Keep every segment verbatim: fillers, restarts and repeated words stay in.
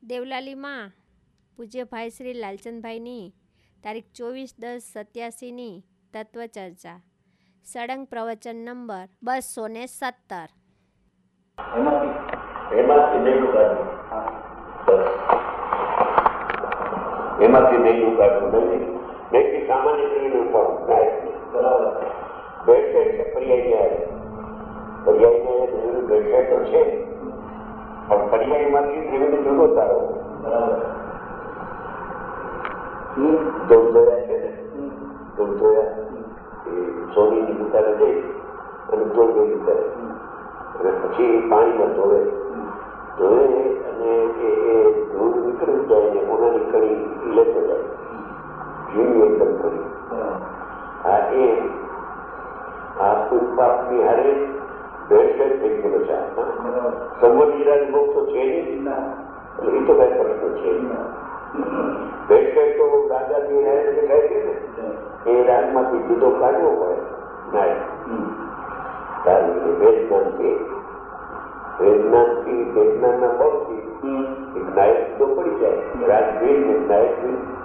દેવલાલીમાં પૂજ્ય ભાઈ શ્રી લાલચંદભાઈની તારીખ ચોવીસ દસ સત્યાસીની તત્વચર્ચા સળંગ પ્રવચન નંબર બસો ને સત્તર. એમાંથી નહીં ઉગાડવું નહીં. વ્યક્તિ સામાન્ય કરીને બરાબર બેઠે છે પર્યાય પર્યાય બેઠે તો છે પણ પર્યાયમાંથી દ્રવ્યને જુદો તારો બરાબર દોડ ધોયા છે ને દોડ ધોયા એ સોનીની દુકાને જઈ અને દોડ ભેગી કરે અને પછી પાણીમાં ધોવે ધોવે અને એ ધૂળ નીકળી જાય ને ઉનાની કણી લેતો જાય જીવી એકદમ કરી આ એ આ કોઈ પાપની હારે ભેટ થઈ ગયેલો છે. સંવત બહુ તો છે નહીં એટલે એ તો કઈ પ્રશ્ન છે ભેટ તો રાજાની રાય દેખાય છે ને એ રાજમાંથી જુદો કાઢવો પડે નાય તારી વેદનાથી વેદનાથી વેદનાના બળથી એક નાયક જુદો પડી જાય રાજવીર ને નાયક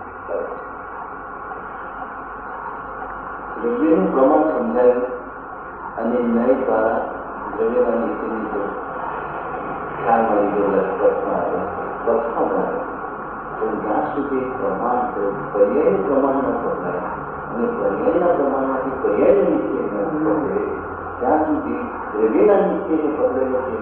દ્રવ્યનું પ્રમાણ સમજાયું અને ન્યાય દ્વારા દ્રવ્યના નીતિની જો ખ્યાલમાં લીધો પ્રશ્ન આવ્યો પ્રશ્ન બનાવ્યો તો જ્યાં સુધી પ્રમાણ પર્યાયનું પ્રમાણ ન સમજાય અને પર્યાયના પ્રમાણમાંથી પર્યાયનો નિશ્ચય ન પકડે ત્યાં સુધી દ્રવ્યના નિશ્ચયને પકડેલો છે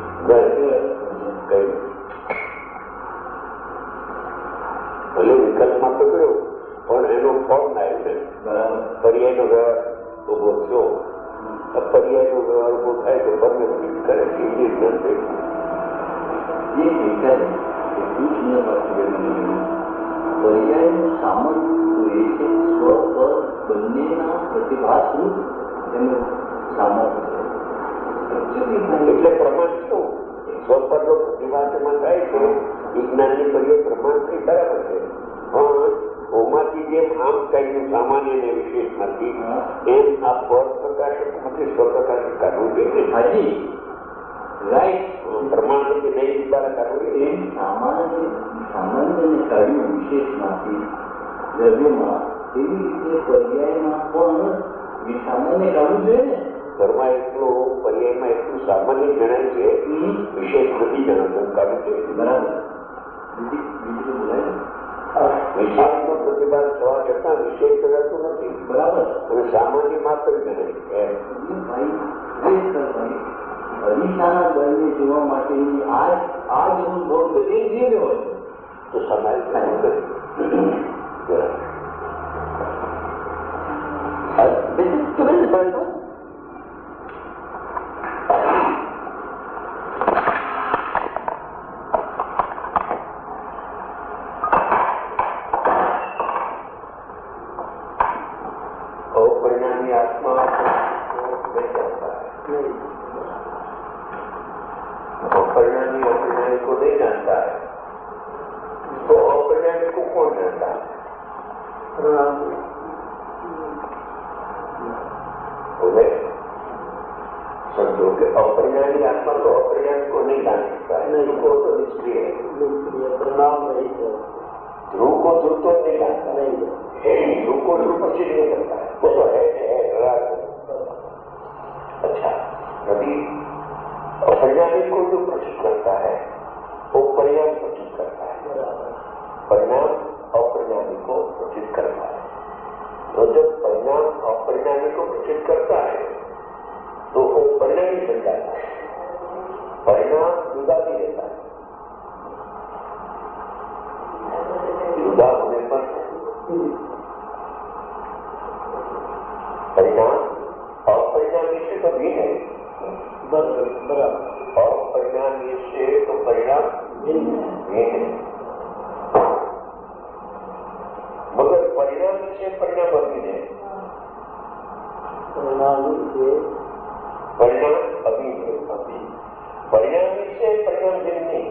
ભલે વિકલ્પમાં પકડ્યો પણ એનો ફળ ના છે બરાબર. પર્યાયનો વ્યવહાર ઉભો થયો પર્યાયનો વ્યવહાર ઉભો થાય તો બંને ફીટ કરે છે એ જ નથી જે વિચારે એટલું જ ન પર્યાયનું સામર્થ્ય એ છે સ્વ પર બંનેના પ્રતિભાસ્વરૂપ એનું સામર્થ્ય એટલે પ્રમાણ શું સ્વપરનો પ્રતિભાસમાં થાય છે વિજ્ઞાનની પર્યાય પ્રમાણ થઈ બરાબર છે પણ ઓમાંથી જેમ આમ કઈ સામાન્ય ને વિશેષ નથી એમ આ પર પ્રકાશક માંથી સ્વપ્રકાશક કાઢવું જોઈએ હાજી રાઈટ પ્રમાણ નથી નહીં દ્વારા કાઢવું એમ સામાન્ય સામાન્યને કાઢ્યું વિશેષમાંથી દ્રવ્યમાં એવી રીતે પર્યાયમાં પણ સામાન્ય કાઢવું જોઈએ ને ઘરમાં એટલું પર્યાયમાં એટલું સામાન્ય જણાય છે વિશેષ નથી જણાતું કાઢવું જોઈએ બરાબર. બીજું બોલાય વિશેષનો પ્રતિભાસ થવા છતાં વિશેષ જણાતું નથી બરાબર અને સામાન્ય માત્ર જણાય અરીસાના દળને જોવા માટેની આ આ જ અનુભવ દરેક જે હોય તો સમાજ થાય બરાબર. अपरिणामी अपरिणामी को नहीं जानता है तो अपरिणामी को कौन जानता है? समझो कि अपरिणामी आत्मा तो अपरिणामी को नहीं जान सकता है नहीं को तो निष्क्रिय है परिणाम नहीं है ध्रुव को ध्रुव तो नहीं जानता नहीं है ध्रुव को ध्रुव पक्षी नहीं करता है वो तो है है अच्छा अभी अपरिणामी को जो प्रस्तुत करता है वो परिणाम प्रस्तुत करता है परिणाम अपरिणामी को प्रस्तुत करता है तो जब परिणाम अपरिणामी को प्रस्तुत करता है तो वो परिणामी बन जाता है परिणाम जुदा भी रहता है जुदा होने पर परिणाम अपरिणामी से तो भी है बराबर और परिणाम से तो परिणाम ये है मगर परिणाम से परिणाम अभी है परिणाम से परिणाम अभी है अभी परिणाम से परिणाम भिन्न नहीं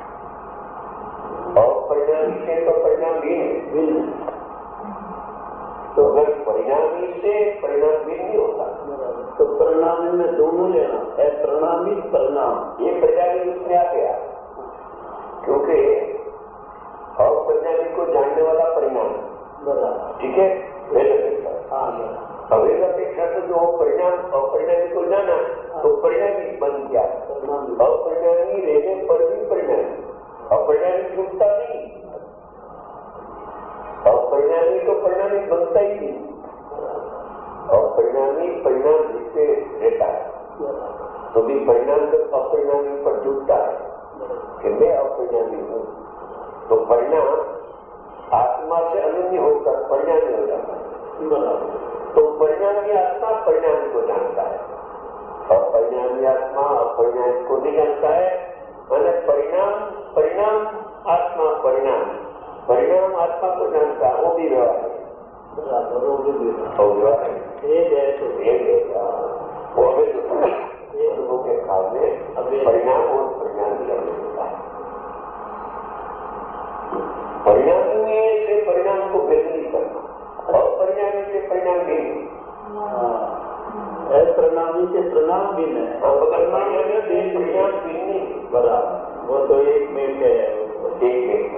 और परिणाम से तो परिणाम भी है भिन्न तो अगर परिणामी से परिणाम भी नहीं होता तो परिणाम में दोनों लेना है परिणामी परिणाम ये प्रजाति उसमें आ गया क्योंकि ठीक है, वेद अपेक्षा। अवेद अपेक्षा तो जो परिणाम अपरिणामी को जाना तो परिणामी बन गया। अपरिणामी रहने पर भी परिणामी, अपरिणामी छूटता नहीं, अपरिणामी तो परिणामी बनता ही नहीं, अपरिणामी परिणाम जिससे रहता है तो भी परिणाम जब अपरिणामी पर जुटता है कि मैं अपरिणामी हूँ, तो परिणाम आत्मा से अनन्य होकर परिणामी हो जाता है। तो परिणामी आत्मा परिणामी को जानता है और परिणामी आत्मा अपरिणामी को नहीं जानता है। मैंने परिणाम परिणाम आत्मा परिणाम परिणाम आत्मा को जानता है, वो भी व्यवहार है, वो व्यवहार है, वो हमें तो के काल में परिणाम और परिणाम की होता है। परिणामी में से परिणाम को भेद नहीं करना और परिणामी से परिणाम भी परिणामी से परिणाम भी नहीं, परिणाम भी नहीं बराबर, वो तो एक मिनट है, एक मिनट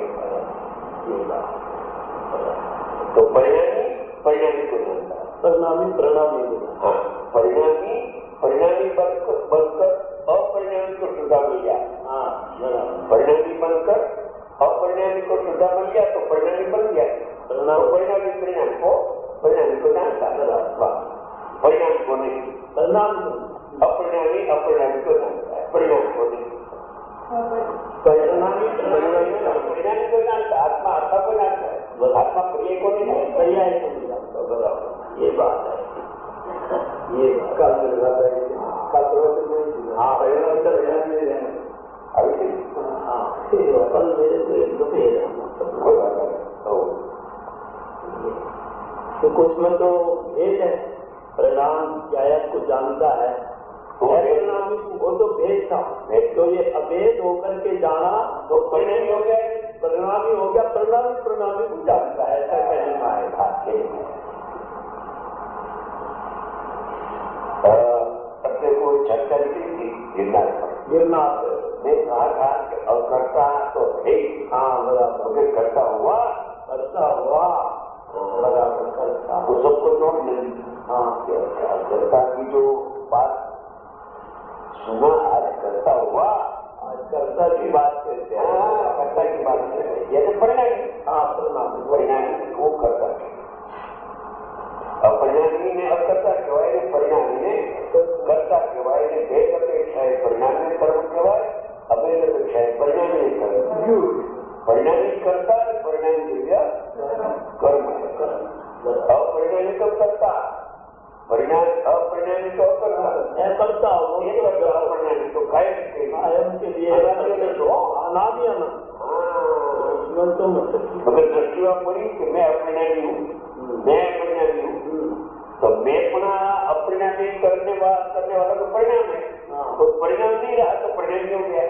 तो परिणामी परिणामी को जानता है, परिणामी परिणामी हाँ परिणामी परिणामी बनकर बनकर अपरिणामी को श्रद्धा मिल गया। हाँ बराबर, परिणामी बनकर अपरिणामी को श्रद्धा मिल गया तो परिणामी बन गया। परिणाम परिणामी परिणाम को परिणामी को जानता है, परिणाम को नहीं, परिणाम अपरिणामी अपरिणामी को जानता है, परिणाम को नहीं। परिणामी परिणामी को जानता, आत्मा आत्मा को जानता है, बस आत्मा पर्याय को नहीं जानता, पर्याय को नहीं जानता, बराबर, ये बात है, ये कल कल हाँ परिणाम तो रहना नहीं रहना अभी हाँ कल मेरे को एक दफे कोई बात नहीं। तो कुछ में तो भेद है, परिणाम जायत को जानता है, परिणामी वो तो भेद था, तो ये अभेद होकर के जाना तो परिणामी हो गया, परिणामी हो गया, परिणामी परिणामी को जानता है, ऐसा कहना है। अपने कोई चर्चा की थी गिरनार पर, गिरनार मैं कहा था और करता तो है, हाँ बराबर, मुझे करता हुआ करता हुआ बराबर करता, वो सबको जोड़ नहीं। हाँ करता की जो बात सुना आज करता हुआ, आज कर्ता की बात करते हैं, कर्ता की बात करते हैं, ये तो परिणामी, हाँ परिणामी परिणामी को करता अपरिणामी ने अकर्ता कहेवाय, परिणामी ने कर्ता कहेवाय, भेद अपेक्षा है परिणामी ने कर्म कहेवाय, अभेद अपेक्षा है परिणामी ने कर्म, परिणामी करता है, परिणामी कर्म है, अपरिणामी तो करता, परिणाम अपरिणामी तो अकर्ता, करता अपरिणामी तो कायम के लिए अनादि अनंत, अगर दृष्टिवा पड़ी कि मैं अपरिणामी हूँ, मैं परिणामी हूँ, तो मैं पुनः अपरिणामी करने वाला करने वाला तो परिणाम है, तो परिणाम नहीं रहा तो परिणामी हो गया।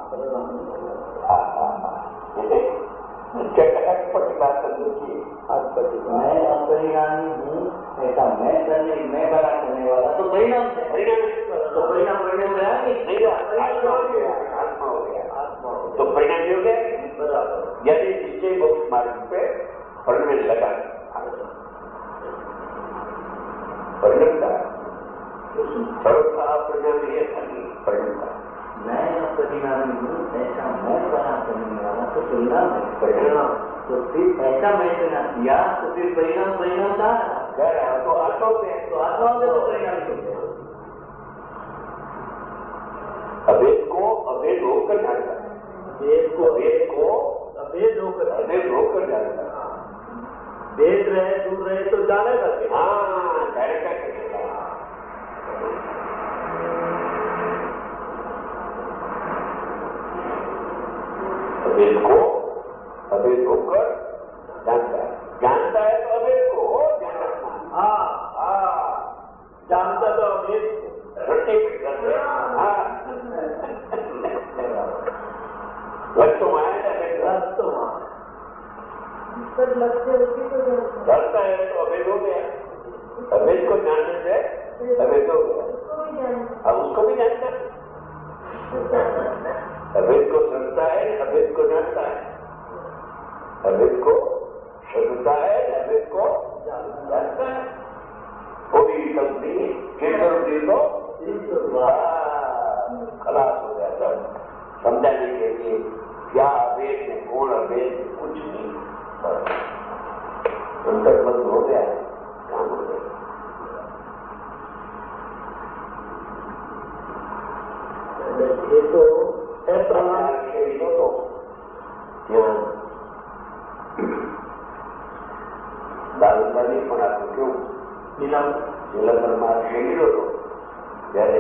क्या बात की मैं अपरिणामी हूँ, ऐसा मैं करने मैं बड़ा करने वाला तो परिणाम है, परिणाम तो परिणाम परिणाम रहा नहीं रहा, आत्मा हो गया, आत्मा हो गया, आत्मा तो परिणामी हो गया बराबर, यदि निश्चय मोक्ष मार्ग पे परिणाम लगा परिणमता सर्वथा परिणामी है, परिणमता मैं अपरिणामी हूँ, ऐसा मैं बड़ा करने वाला तो परिणाम है, परिणाम तो फिर ऐसा मैं करना किया तो फिर परिणाम परिणाम था तो आत्मा पे तो आत्मा से तो परिणाम अभेद को अभेद होकर जानता, वेद को अभेद को अभेद होकर अभेद होकर जानता, वेद रहे दूर रहे तो जानेगा क्या? हाँ जानेगा कैसे, अभेद को अभेद होकर जानता है, जानता है तो अभेद को हो जानना, हाँ हाँ जानता तो अभेद रट्टे हाँ लक्ष्य आया रस तो वहाँ जानता है तो अभेद हो गया, अभेद को जानने से अभेद हो गया, अब उसको भी जानता है, अभेद को समझता है, अभेद को जानता है, अभेद को समझता है, अभेद को नहीं है। कीर्तन की तो खलास हो गया सब। समझाने के लिए क्या अभेद है, कौन अभेद है, कुछ नहीं। अंतर बंद हो गया, काम हो गया। ये तो है प्रमाण के लिए तो ध्यान दारूदारी પણ આપ્યું કેવું નીલમ નીલંબરમાં શેરીઓ હતો ત્યારે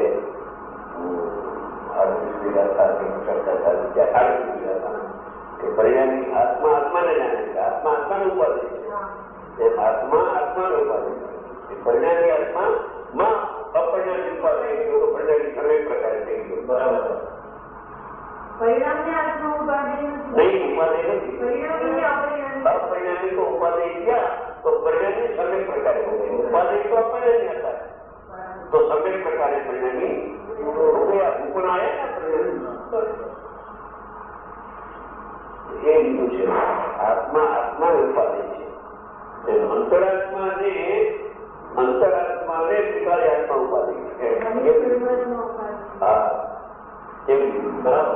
આરતી હતા કે કરતા હતા ત્યારે આરતી હતા કે પરિણામી આત્મા આત્માને જાણે છે, આત્મા આત્માને ઉપાધિ છે, આત્મા આત્માને ઉપાધિ છે, પરિણામી આત્મા માં અપરિણામી ઉપાધિ ગયો તો પરિણામી સર્વે પ્રકારે થઈ ગયો. બરાબર પરિણામને આત્મા ઉપાધિ नहीं उपाधि नहीं, परिणामी अपरिणामी अपरिणामी को उपाधि किया तो परिणामी सर्वे प्रकार हो गए। उपाधि तो अपने नहीं आता है तो सर्वे प्रकार परिणामी हो गया। उपना है ना परिणामी ये हिंदू है। आत्मा आत्मा उपाधि है, अंतरात्मा ने अंतरात्मा ने त्रिकाली आत्मा उपाधि है। हाँ बराबर।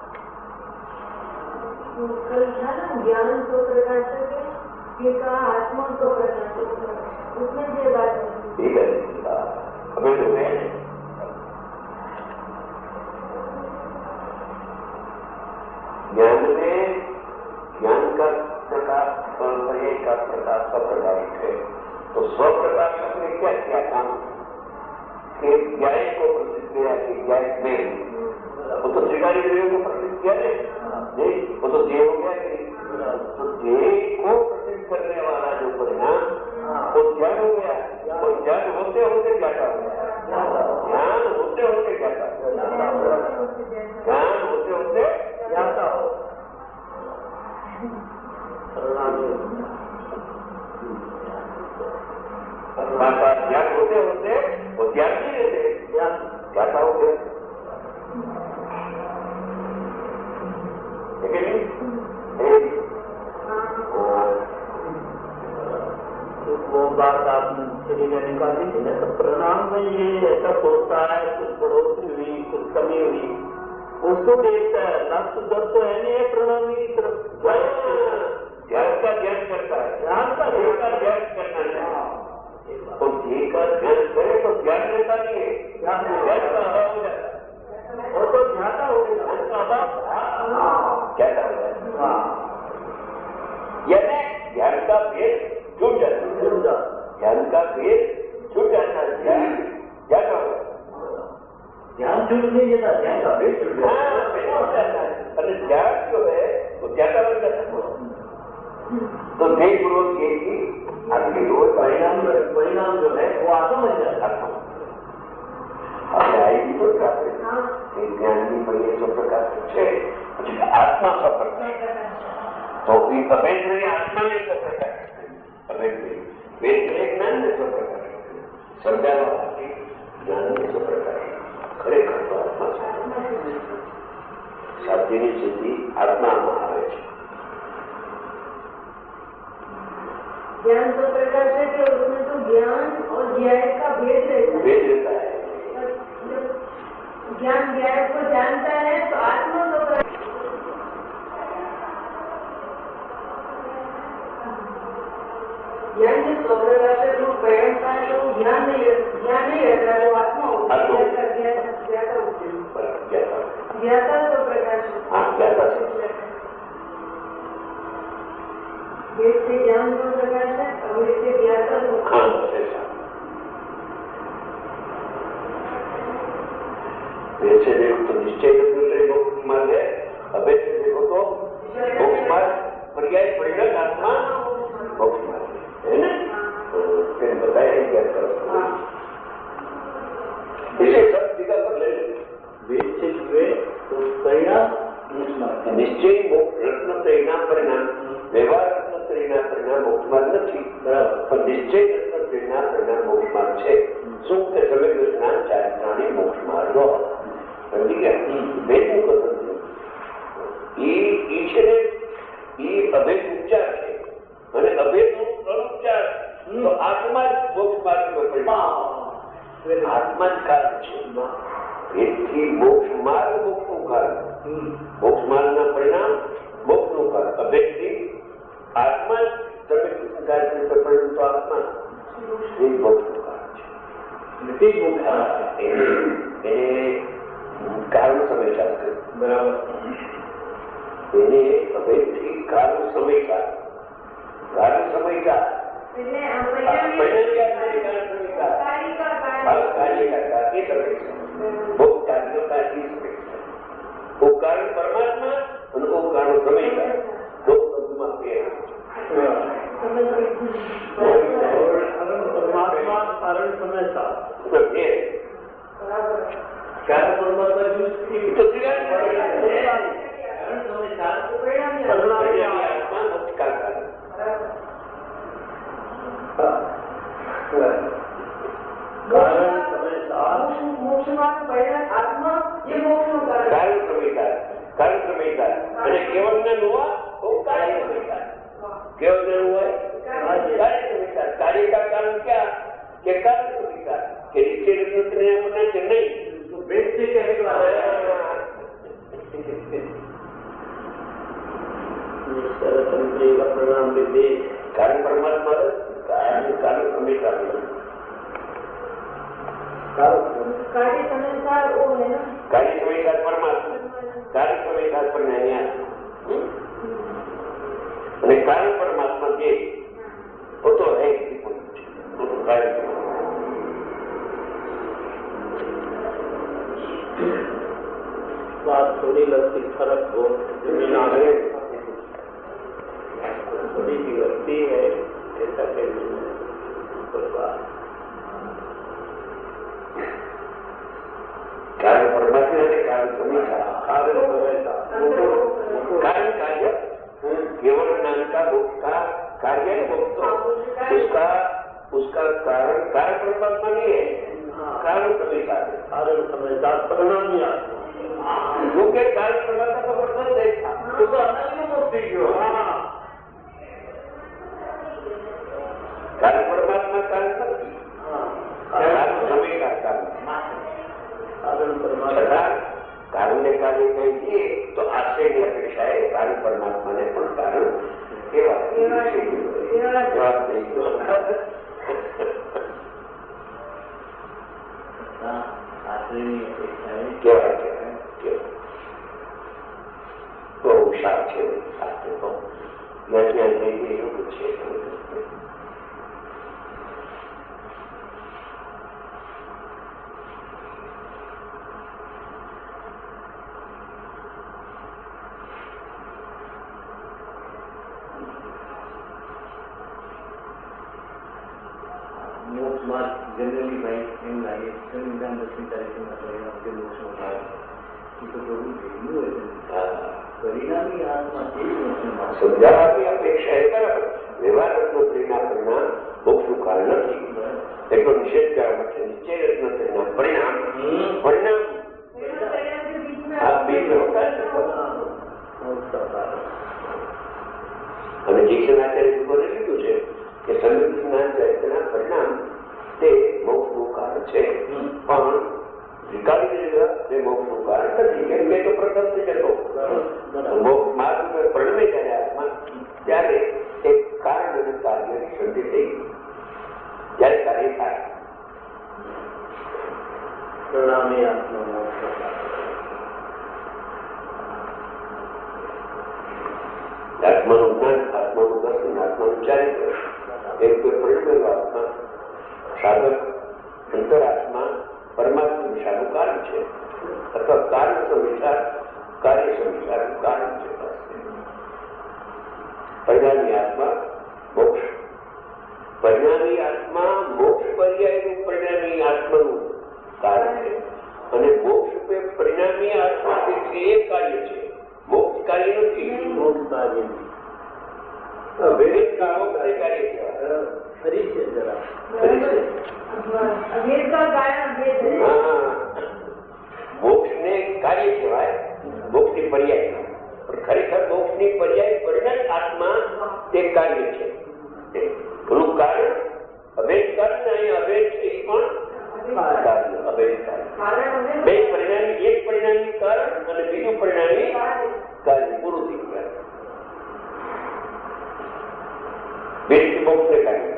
कल था ना ज्ञान तो प्रकाशक है, ये कहा आत्मा तो प्रकाशक है, उसमें ये बात ठीक है। हमें तो है ज्ञान में ज्ञान का प्रकाश एक का प्रकाश स्वप्रकाशित है। तो स्वप्रकाशक ने क्या किया काम कि ज्ञान को प्रसिद्ध किया कि ज्ञान में वो तो त्रिकाली देव को प्रसिद्ध किया नहीं, वो तो देव हो गया कि तो देव को प्रसिद्ध करने वाला जो परिणाम वो ज्ञान हो गया। वो ज्ञान होते होते ज्ञाता हो गया, ज्ञान होते होते ज्ञाता, ज्ञान होते होते ज्ञाता हो। ज्ञान होते होते वो ज्ञान नहीं रहते, ज्ञाता हो गया। वो बात आपने चली में निकाली थी ना, तो परिणाम में ये ऐसा सोचता है, कुछ बढ़ोतरी हुई, कुछ कमी हुई, उसको देखता है। लक्ष्य दर तो है नहीं है प्रणामी की तरफ, ध्यान का ज्ञान करता है, ध्यान का देह का ज्ञान करना चाहिए। तो देह का ज्ञान करे तो ज्ञान रहता नहीं है, ज्ञान का अभाव हो जाता है। वो तो ध्याता हो गया, उसका अभाव क्या कर रहा है? यानी ज्ञान का भेद छूट जाता है, ज्ञान का भेद छूट जाता है। ध्यान क्या कर रहा है? ध्यान छूट नहीं जाता, ध्यान का भेद छूट जाता है। अरे ज्ञान जो है वो ज्यादा बन जाता है। तो देह पूर्वक ये कि आपके रोज परिणाम परिणाम जो है वो आत्मा बन जाता है। આપણે આવી તો જ્ઞાનની પડીએ સ્વપ્રકાશ છે, પછી આત્મા સ્વપ્રકાશ તો એ અભેદ નહીં, આત્માને સ્વપ્રકાશ અભેદ નહીં, વેદ જ્ઞાનને સ્વપ્રકાશ સમજાવવા માટે જ્ઞાનને સ્વપ્રકાશ ખરેખર તો આત્મા સ્વપ્રકાશ સાધ્યની સિદ્ધિ આત્મામાં આવે છે। ज्ञान तो प्रकाशक है, उसमें तो ज्ञान और ज्ञान का भेद रहता है। भेद रहता है। ज्ञान ज्ञान को जानता है तो आत्मा तो ज्ञान जो स्वप्रकाशक रूप बैठता है तो ज्ञान नहीं ज्ञान नहीं रहता है, वो आत्मा होता है, ज्ञाता होते हैं, ज्ञाता स्वप्रकाशक। वेद से ज्ञान स्वप्रकाशक, अवेद से ज्ञाता स्वप्रकाशक। वैसे देखो तो निश्चय मोक्ष मार्ग है, अवैध से देखो तो मोक्ष मार्ग पर्याय परिणत आत्मा मोक्ष मार्ग है ना। फिर बताया क्या करो इसे सब जगह पर ले वेद से जुए तो परिणाम निश्चय रत्न परिणाम परिणाम व्यवहार रत्न परिणाम परिणाम मोक्ष मार्ग नहीं, पर निश्चय रत्न परिणाम परिणाम मोक्ष मार्ग है। सुख के समय स्नान चारित्राणी मोक्ष मार्ग समझी गया। भेद को समझो, ये ईश्वरे ये अभेद उपचार है અને અભેદ નું અનુપચાર તો આત્મા જ મોક્ષ માર્ગ પર પરિણામ આત્મા જ કારણ છે. એથી મોક્ષ માર્ગ મોક્ષનું કારણ, મોક્ષ માર્ગના પરિણામ મોક્ષનું કારણ. અભેદથી આત્મા જ તમે ગાયત્રી પરિણામ તો આત્મા એ મોક્ષનું કારણ છે. એને કારણ સમય કર્યું બરાબર. એને અભેદથી કારણ સમય કારણ સમય કારણ પરમાત્મા અને ઓ કારણ સમય દો શબ્દમાં ફેર. પરમાત્મા કારણ સમય કારણ પરમાત્મા અને કેવળ જ્ઞાન હોવા કાર્ય સમીકાર. કેવળ જ્ઞાન હોય કાર્ય સમીકાર. કાર્ય का कारण क्या कि कार्य समीकार के नीचे रत्न के नहीं तो बेच से कहने का परिणाम दे कारण परमात्मा कार्य कार्य समीकार कार्य समीकार वो है ना कार्य समीकार परमात्मा कार्य समीकार पर नहीं અને કાર્ય પરમાત્મા જે वो तो है वो तो कार्य बात थोड़ी लगती फर्क हो थोड़ी सी लगती है ऐसा कहने कार्य परमात्मा है कार्य समीक्षा कार्य कार्य केवल ज्ञान का मोक्ष का कार्य है मोक्ष उसका उसका कारण कार्य परमात्मा नहीं है कारण समीक्षा कारण समीक्षा परिणाम ही जो के कार्य परमात्मा का वर्णन देखा तो अनन्य मुक्ति क्यों कार्य परमात्मा कारण कार्य समीक्षा कारण कारण ने कार्य कहिए तो आश्रय की अपेक्षा है कार्य परमात्मा ने पण कारण केवा जवाब नहीं आश्रय की अपेक्षा है केवा तो हुशार છે શાસ્ત્ર તો જ્ઞાન નહીં એવું છે. जनरली भाई एम लागे संविधान दसवीं तारीख में के मोक्ष होता है कि तो प्रभु भेजू है परिणामी आत्मा एक मोक्ष समझावવાની અપેક્ષા એ બરાબર. વ્યવહાર રત્નોત્રીના પરિણામ મોક્ષનું કારણ નથી એટલો નિષેધ કરવા માટે નિશ્ચય રત્નોત્રીના પરિણામ પરિણામ આ બીજ હોતા અને જીક્ષણાચાર્ય લોકોને લીધું છે કે સંયુક્ત જ્ઞાન ચરિત્રના પરિણામ તે મોક્ષનું કારણ છે પણ વિકારી દેવા તે મોક્ષનું કારણ નથી કેમ કે તો પ્રથમ થઈ જતો મોક્ષ માર્ગ પરિણમે જ્યારે આત્મા ત્યારે એક કારણ અને કાર્યની સંધિ થઈ જ્યારે કાર્ય થાય પરિણામે આત્મા મોક્ષ આત્માનું જ્ઞાન આત્માનું દર્શન આત્માનું ચારિત્ર એક કોઈ પરિણમેલો આત્મા સાધક અંતરાત્મા પરમાત્મા વિચારનું કારણ છે અથવા કાર્ય સંવિચાર કાર્ય સંવિચારનું કારણ છે. પરિણામી આત્મા મોક્ષ પરિણામી આત્મા મોક્ષ પર્યાયનું પરિણામી આત્માનું કારણ છે અને મોક્ષ રૂપે પરિણામી આત્મા જે છે એ કાર્ય છે મોક્ષ કાર્ય નથી. મોક્ષ કાર્ય વિવેક કામો કાર્ય કહેવાય ફરી છે જરા મોક્ષ ને કાર્ય કહેવાય મોક્ષ ની પર્યાય પણ ખરેખર મોક્ષ ની પર્યાય પરિણામ આત્મા તે કાર્ય છે. એનું કારણ અભેદ કારણ અહીં અભેદ છે એ પણ મોક્ષને કાઢી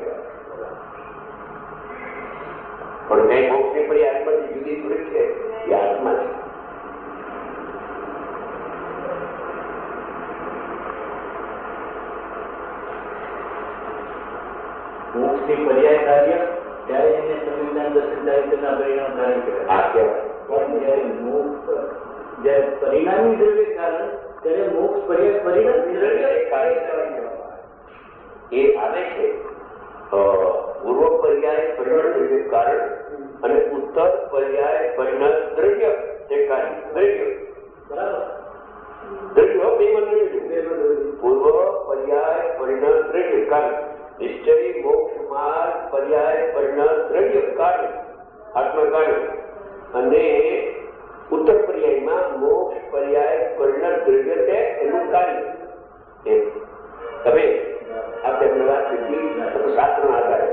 પણ કઈ મોક્ષની પડી આત્માથી જુદી થોડી છે, એ આત્મા છે. મોક્ષની પર્યાય કાર્ય ત્યારે એને સંવિધાન દર્શન ચારિત્રના પરિણામ ધારણ કહેવાય. આ કહેવાય. પણ જ્યારે મોક્ષ જ્યારે પરિણામી દ્રવ્ય કારણ ત્યારે મોક્ષ પર્યાય પરિણામ દ્રવ્ય કાર્ય એ આવે છે પૂર્વ પર્યાય પરિણામ દ્રવ્ય કારણ અને ઉત્તર પર્યાય પરિણામ દ્રવ્ય તે કાર્ય દ્રવ્ય બરાબર. દ્રવ્ય બે મને પૂર્વ પર્યાય પરિણામ દ્રવ્ય કારણ નિશ્ચય મોક્ષ માર્ગ પર્યાય પરિણામ દ્રવ્ય કાર્ય આત્મા કાર્ય અને ઉત્તર પર્યાયમાં મોક્ષ પર્યાય પરિણામ દ્રવ્ય તે એનું કાર્ય. હવે આપણે એમને વાત કરી તો શાસ્ત્રનો આધાર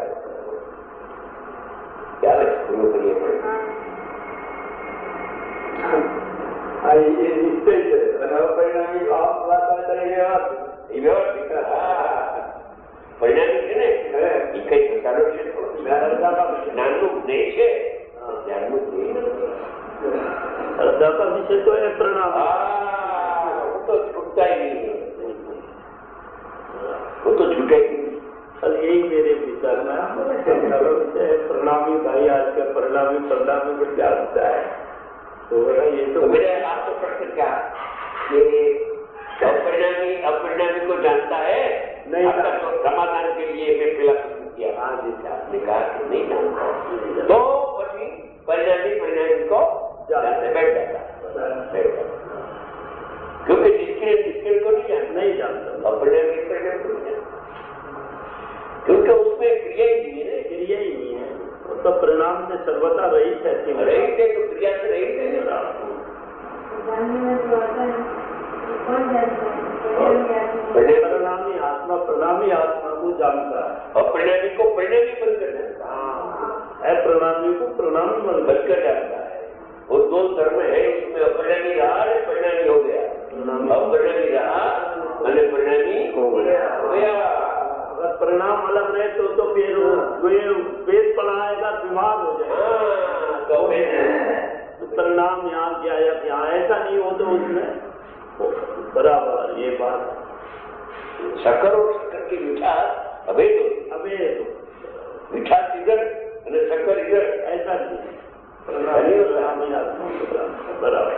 ક્યારે પૂર્વ પર્યાય એ નિશ્ચય છે અને અપરિણામી એ વ્યવસ્થિત પરિણામી છે ને એ કઈ પ્રકારનો છે, જ્ઞાનનું જ્ઞેય છે, જ્ઞાનનું જ્ઞેય વિશે તો એ પરિણામ હું તો છૂટતાય નહીં, હું તો છૂટાય નહીં. यही मेरे विचार में परिणामी भाई आज के परिणामी परिणामी को क्या होता है तो ये तो तो मेरा आपको प्रश्न क्या कि अपरिणामी अपरिणामी को जानता है नहीं, आपका तो समाधान के लिए मैं पहला प्रश्न किया. हाँ जी, आपने कहा कि नहीं जानता तो પછી परिणामी परिणामी को जानते बैठ जाता बैठ जाता क्योंकि जिसके जिसके को नहीं जानता नहीं जानता अपरिणामी परिणामी को नहीं जानता क्योंकि उसमें क्रिया ही नहीं है. क्रिया ही नहीं है तो परिणाम से सर्वथा रहित है रहित है तो क्रिया से रहित है. परिणामी आत्मा परिणामी आत्मा को जानता है, अपरिणामी को परिणामी बनकर जानता है, परिणामी को परिणामी बनकर जानता है. वो दो धर्म है, उसमें अपरिणामी रहा और परिणामी हो गया. अपरिणामी रहा और परिणामी हो गया. अगर परिणाम अलग रहे तो तो फिर वेद पढ़ाएगा बीमार हो जाएगा. तो परिणाम यहाँ क्या यहाँ ऐसा नहीं हो तो उसमें बराबर ये बात. शक्कर और शक्कर की मिठास अभेद अभेद मिठास इधर અને શક્કર इधर ऐसा नहीं. परिणामी आत्मा बराबर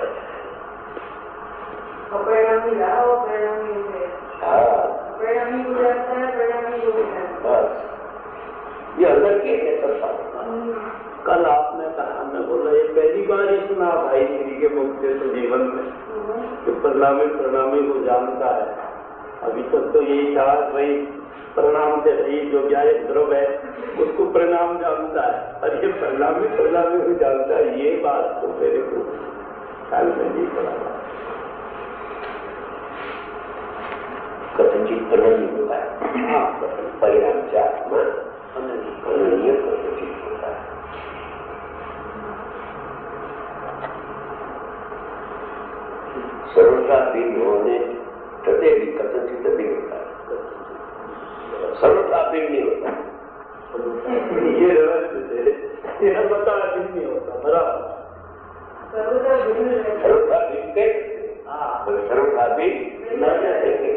अपरिणामी रहा वो परिणामी हो गया. हाँ परिणामी हो जाता है, परिणामी हो जाता है. बस ये अंदर के सकता. कल आपने कहा मैं बोल रहा ये पहली बार ही सुना भाई श्री के मुख से तो जीवन में कि परिणामी परिणामी को जानता है. अभी तक तो यही था भाई परिणाम से रही जो क्या एक द्रव है उसको परिणाम जानता है और ये परिणामी परिणामी को जानता है. ये बात तो मेरे को ख्याल में नहीं पड़ा. कथनचित परिणामी होता है. हाँ परिणाम से आत्मा अनन्य कथनचित होता है. सर्वथा भिन्न होने सत्य भी कथनचित भिन्न होता है. सर्वथा भिन्न नहीं होता. ये ये बता भिन्न नहीं होता बराबर. सर्वथा भिन्न सर्वथा भिन्न कह सकते. हाँ सर्वथा भिन्न नहीं कह सकते.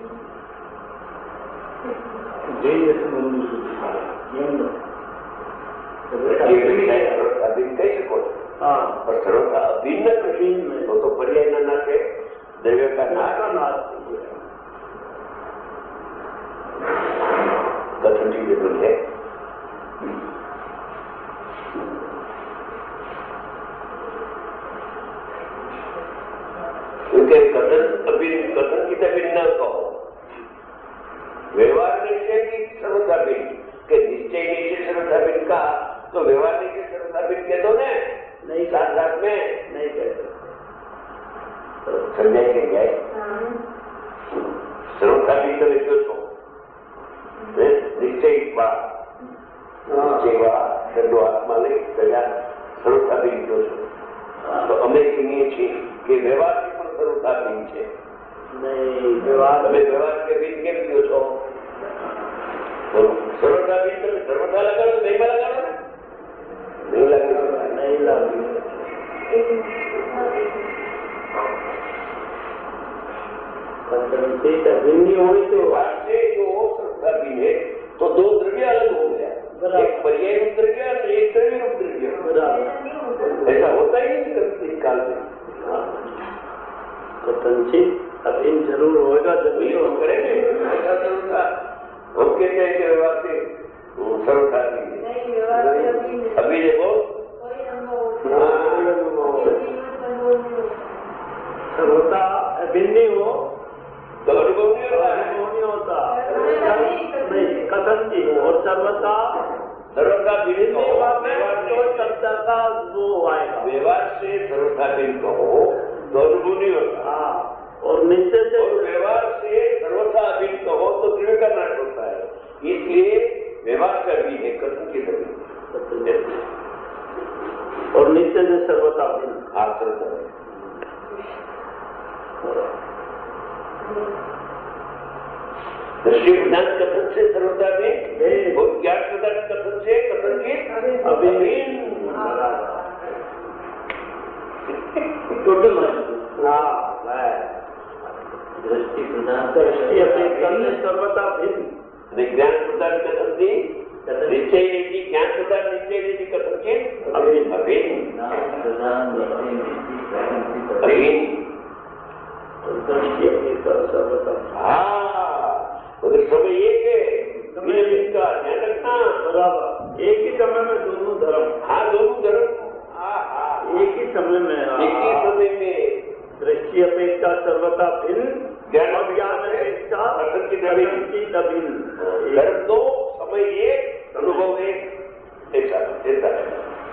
अभिन्न कही શકો हाँ पर सर्वथा अभिन्न तो तो पर्याय न नाथे द्रव्य का नाश कथन की जरूरत है. क्योंकि कथन अभिन्न कथन की तभिन्न न कहो. व्यवहार निश्चय की सर्वथा भिन्न के निश्चय निश्चय सर्वथा भिन्न का तो व्यवहार निश्चय सर्वथा भिन्न कह दो ने नहीं साथ साथ में नहीं कहते. समझाई के जाए सर्वथा भिन्न તમે જો છો નિશ્ચય બાદ નિશ્ચય બાદ શબ્દો હાથમાં લઈ સજા सर्वथा भिन्न જો છો તો અમે કહીએ છીએ કે વ્યવહારની પણ सर्वथा भिन्न છે. नहीं व्यवहार તમે વ્યવહાર કે भिन्न કેમ કહો છો? બોલો होनी तो व्यवहार से जो श्रद्धा भी है तो दो द्रव्य अलग हो गया, एक पर्याय रूप द्रव्य और एक द्रव्य रूप द्रव्य। ऐसा होता ही नहीं करते काल में। कथनचित अभिन जरूर होगा, जब वही हम करेंगे ऐसा सर्वथा। हम कहते हैं कि व्यवहार से सर्वथा अभी देखो सर्वता भिन्न हो तो अनुभव नहीं होता है, अनुभव नहीं होता नहीं कथनचित। और सर्वता सर्वथा भिन्न हो, तो शब्द का वो आएगा। व्यवहार से सर्वथा भिन्न हो तो अनुभव नहीं होता। हाँ, और निश्चय से और व्यवहार से सर्वथा अभिन्न हो तो द्रव्य का नाश होता है। इसलिए व्यवहार का भी है कथन की द्रव्य और निश्चय से सर्वथा भिन्न। आश्रत दृष्टि प्रधान कथन से सर्वथा भिन्न और ज्ञान प्रधान कथन से कथन की अभिन्न। टोटल हाँ दृष्टि प्रधान दृष्टि अपेक्षा से सर्वथा भिन्न। ज्ञान प्रदान कथन थी निश्चय नीति, ज्ञान प्रदान निश्चय नीति कथन के अभिन्न अभिन्न दृष्टि अपेक्षा सर्वथा। हाँ मगर समय एक है, इसका ध्यान रखना बराबर। एक ही समय में दोनों धर्म। हाँ दोनों धर्म हाँ हाँ एक ही समय में एक ही समय में दृष्टि अपेक्षा सर्वथा भिन्न, ज्ञान ज्ञान अपेक्षा कथन की भिन्न। धर्म दो समय एक अनुभव एक ऐसा ऐसा है।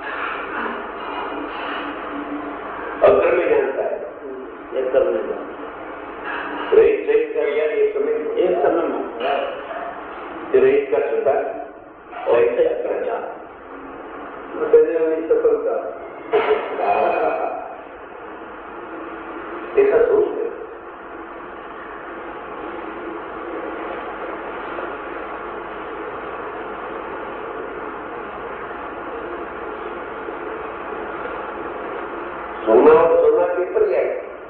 अग्र में जानता है एक समय में रहित सहित का ज्ञान एक समय एक समय में रहित का श्रद्धा सहित का ज्ञान सफलता ऐसा सोच है। सोना और सोना के पर्याय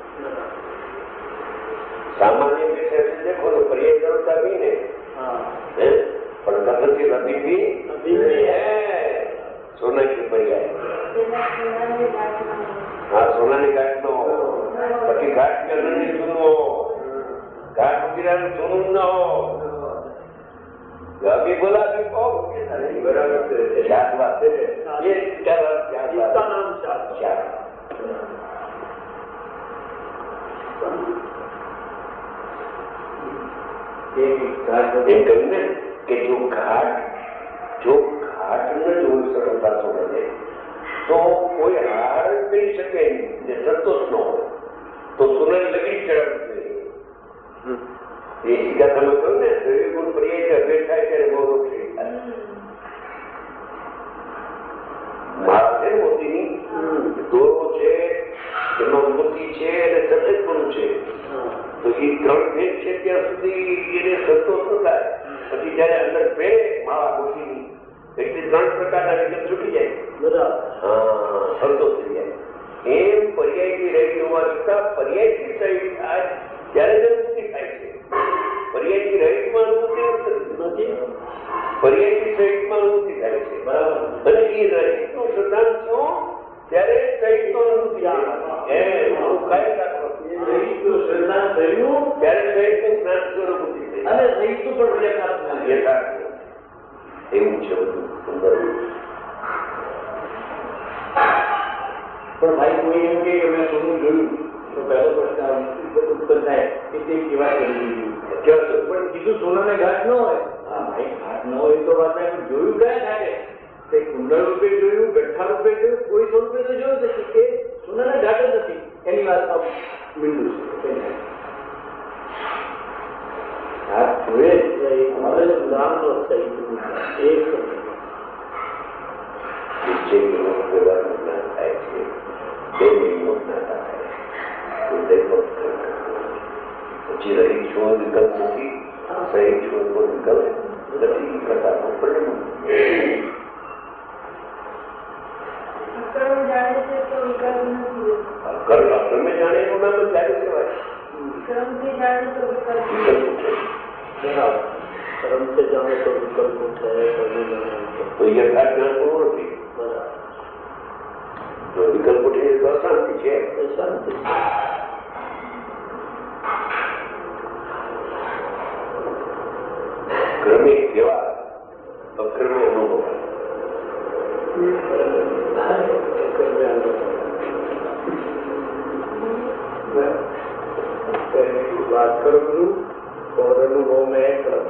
सामान्य विषय से देखो तो पर्याय जरूरता भी नहीं है, पर कथन की रबी भी है सोना की पर्याय। हाँ सोना ने घाट नो पति घाट करने नहीं सुनो घाट वगैरह सुनो न हो अभी बोला अभी कहो बराबर चार बात ये क्या बात क्या बात नाम चार चार एक करने कि जो घाट जो घाट में जो सरलता समझे तो कोई हार नहीं सके संतोष न हो तो सुनने लगी चढ़ इसका समय करो ने द्रव्य गुण पर्याय से अपेक्षा करे गौरव से મારા છે મોતીની દોરો છે એમાં મોતી છે અને સફેદ પણ છે તો એ ત્રણ ભેદ છે ત્યાં સુધી એને સંતોષ ન થાય પછી જયારે અંદર પહેરે માવા મોતીની એટલે ત્રણ પ્રકારના વિગત છૂટી જાય હા સંતોષ થઈ જાય એમ પર્યાયથી રહી હોવા છતાં પર્યાયથી સહિત થાય ત્યારે જ અનુભૂતિ થાય છે પર્યાયથી રહિતમાં અનુભૂતિ નથી પર્યાયથી સહિતમાં અનુભૂતિ થાય છે બરાબર અને એ રહિતનો સિદ્ધાંત શું ત્યારે સહિતનો અનુભૂતિ એ કાય રાખો રહિતનું સિદ્ધાંત થયું ત્યારે સહિતનું જ્ઞાન અનુભૂતિ થઈ અને રહિતનું પણ યથાર્થ યથાર્થ એવું છે બધું સુંદર પણ ભાઈ કોઈ એમ કે મેં સોનું જોયું તો પહેલો પ્રશ્ન ઉત્પન્ન થાય કે તે કેવા કરી દીધું પણ કીધું સોનાને ઘાટ ન હોય હા ભાઈ ઘાટ ન હોય તો વાત જોયું કયા ઘાટે તે કુંડળ રૂપે જોયું ગઠ્ઠા રૂપે જોયું કોઈ સ્વરૂપે તો જોયું છે કે સોનાના ઘાટ જ નથી એની વાત મીંડું છે ઘાટ જોઈએ અમારે ઉદાહરણો છે એક નિશ્ચય વ્યવહારનું જ્ઞાન થાય છે બે મહિનો જ્ઞાન થાય પછી રહી છો વિકલ્પ નથી સહી છો વિકલ્પ નથી કરતા પરિણામ અક્રમ જાણે છે તો વિકલ્પ નથી કર્મ અક્રમે જાણે એનું નામ જ જાણે કહેવાય ક્રમથી જાણે તો વિકલ્પ વિકલ્પ સંતે જાણે તો વિકલ્પ છે, તો યથાર્થ જ્ઞાન પૂરું નથી. જો વિકલ્પ ઉઠે તો અશાંતિ છે. શાંતિ ક્રમે કેવા અક્રમે અનુભવ बात करूँ और अनुभव में क्रम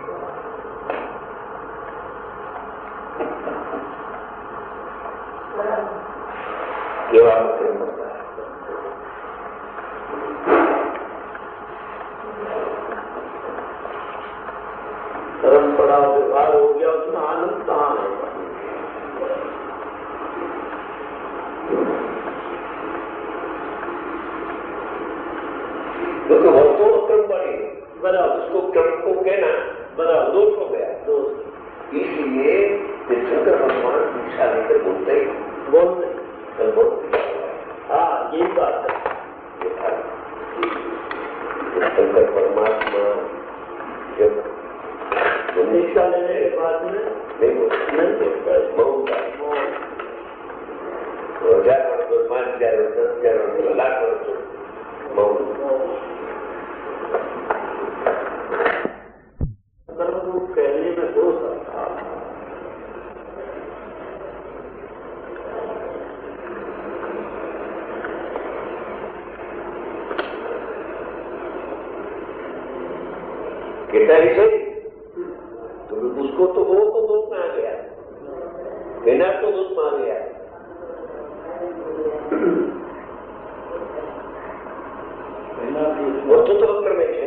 केवल क्रम होता है. परंपरा व्यवहार हो गया, उसमें आनंद कहाँ है? क्योंकि वो तो क्रम बने बराबर, उसको क्रम को कहना बराबर दोष हो गया. दोष इसलिए शंकर भगवान दीक्षा लेकर बोलते ही बोलते बोलते हाँ यही बात है. शंकर परमात्मा जब दीक्षा लेने के बाद में नहीं बोलते नहीं बोलता मौन का हजार वर्ष पांच हजार वर्ष दस हजार वर्ष लाख वर्ष मौन. पहले में दो साल कहता ही सही, तो उसको तो वो तो दोष में आ गया, बिना तो दोष में आ गया. વસ્તુ તો ક્રમે છે.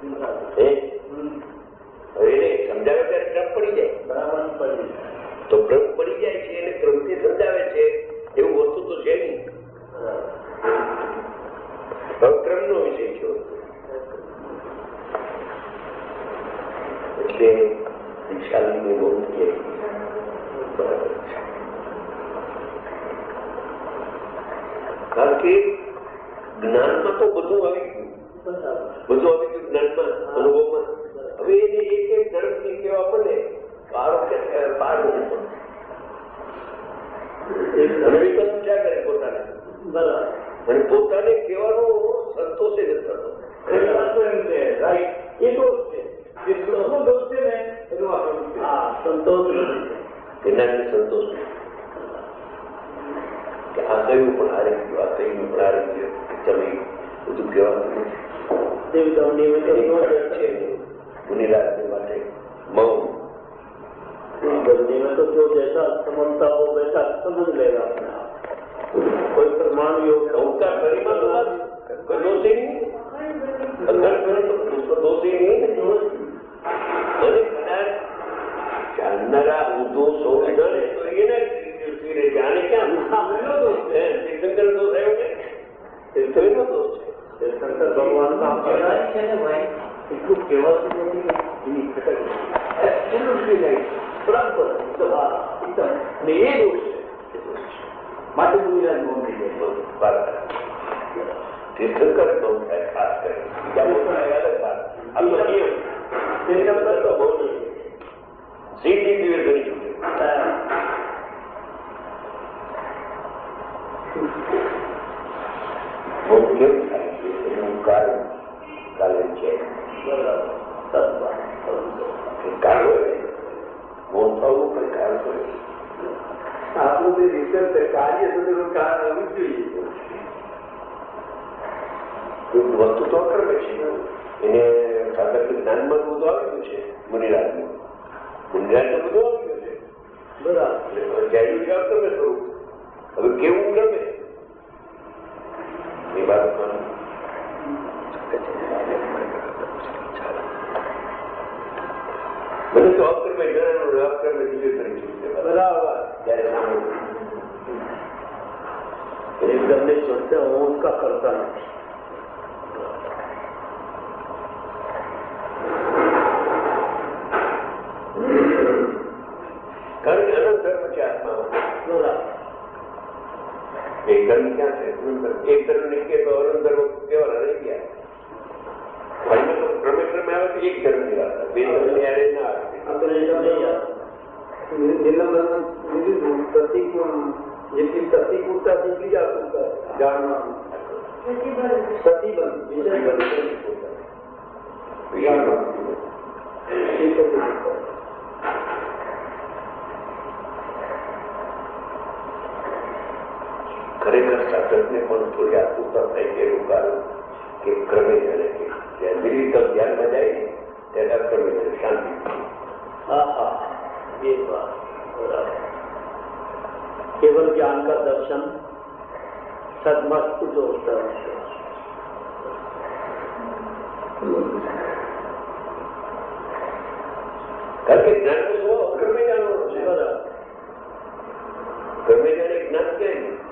એને સમજાવે ત્યારે ક્રમ પડી જાય, તો ક્રમ પડી જાય છે એને ક્રમથી સમજાવે છે એવું વસ્તુ તો છે નહીં. ક્રમનો વિષય છે એટલે દીક્ષાની બહુ બરાબર છે. કારણ કે જ્ઞાનમાં તો બધું આવી ગયું, બધું આવી ગયું જ્ઞાનમાં, અનુભવમાં. હવે એને એક એક ધર્મથી કહેવા પડે પારો કે પાર નથી. વિકલ્પ ક્યાં કરે પોતાને બરાબર, અને પોતાને કહેવાનો સંતોષ જ થતો. એમ છે રાઈટ, એ દોષ છે. જે સુખનો દોષ છે ને એનો હા સંતોષ એનાથી સંતોષ કે આ કયું પણ હારી ગયું, આ કયું પણ હારી ગયું, તમે બધું કહેવાનું છે. મુનિરાજની માટે મૌન. गलती में तो जो जैसा समझता हो वैसा समझ लेगा अपने आप. कोई प्रमाण योग ओंकार गरिमा तो बात कोई दोष ही नहीं, अगर करे तो उसको दोष ही नहीं. મને કદાચ જાણનારા ઊંધો સૌ જાણે તો એને જાણે ક્યાં એનો દોષ છે, તીર્થંકર દોષ આવ્યો ને તો એનો દોષ છે. શંકર ભગવાન કામ કરે છે ને ભાઈ, એટલું કહેવાતું નથી એની ખટક બરાબર એકદમ ને એ દોષ છે માટે દુનિયા નોંધ થઈ જાય. તીર્થંકર બહુ થાય ખાસ કરી બીજા બહુ અલગ વાત. આ તો નિયમ તીર્થંકર તો બહુ નહીં સીધી દિવસ કરી ચૂકે. બહુ કેમ થાય છે એનું કારણ કાલે છે. બરાબર કારણ હોય મૌન થવું પણ કારણ હોય. આપણું જે રિસર્ચ કાર્ય સુધીનું કારણ હોવું જોઈએ. વસ્તુ તો અક્રમે છે, એને સાગર જ્ઞાનમાં બધું આવી ગયું છે. મુનિરાજનું મુનિરાજ તો બધું આવી ગયું છે બરાબર. જાયું છે અક્રમે સ્વરૂપ. હવે કેવું ક્રમે એ બાબતમાં મને તો અક્રમે જણાનું અક્રમે બીજું કરી ચૂકશે બરાબર. ત્યારે સાંભળવું एकदम नहीं सोचते હું उसका करता नहीं. કારણ કે અનંત ધર્મ છે આત્મામાં. એક ધર્મ ક્યાં છે? એક ધર્મ નીકળે તો અનંત ધર્મ કેવા રહી ગયા. ભાઈ તો ક્રમે ક્રમે આવે તો એક ધર્મ જન્મની વાત બે જન્મ યારે ના પ્રતિક જેટલી પ્રતિકૂળતા તેટલી જ આકૃતા જાણવાનું પ્રતિબંધ ખરેખર સાધકને પણ થોડી આતુરતા થાય કે એવું કારણ કે ક્રમે જાણે કે જ્યાં નિર્વિકલ્પ ધ્યાનમાં જાય ત્યાં ક્રમે જાણે શાંતિ. हाँ हाँ ये बात बराबर. केवल ज्ञान का दर्शन सदमस्त जो होता है કારણ કે જ્ઞાન નો સ્વભાવ ક્રમે જાણવાનો છે. બરાબર. ક્રમે જાણે જ્ઞાન કે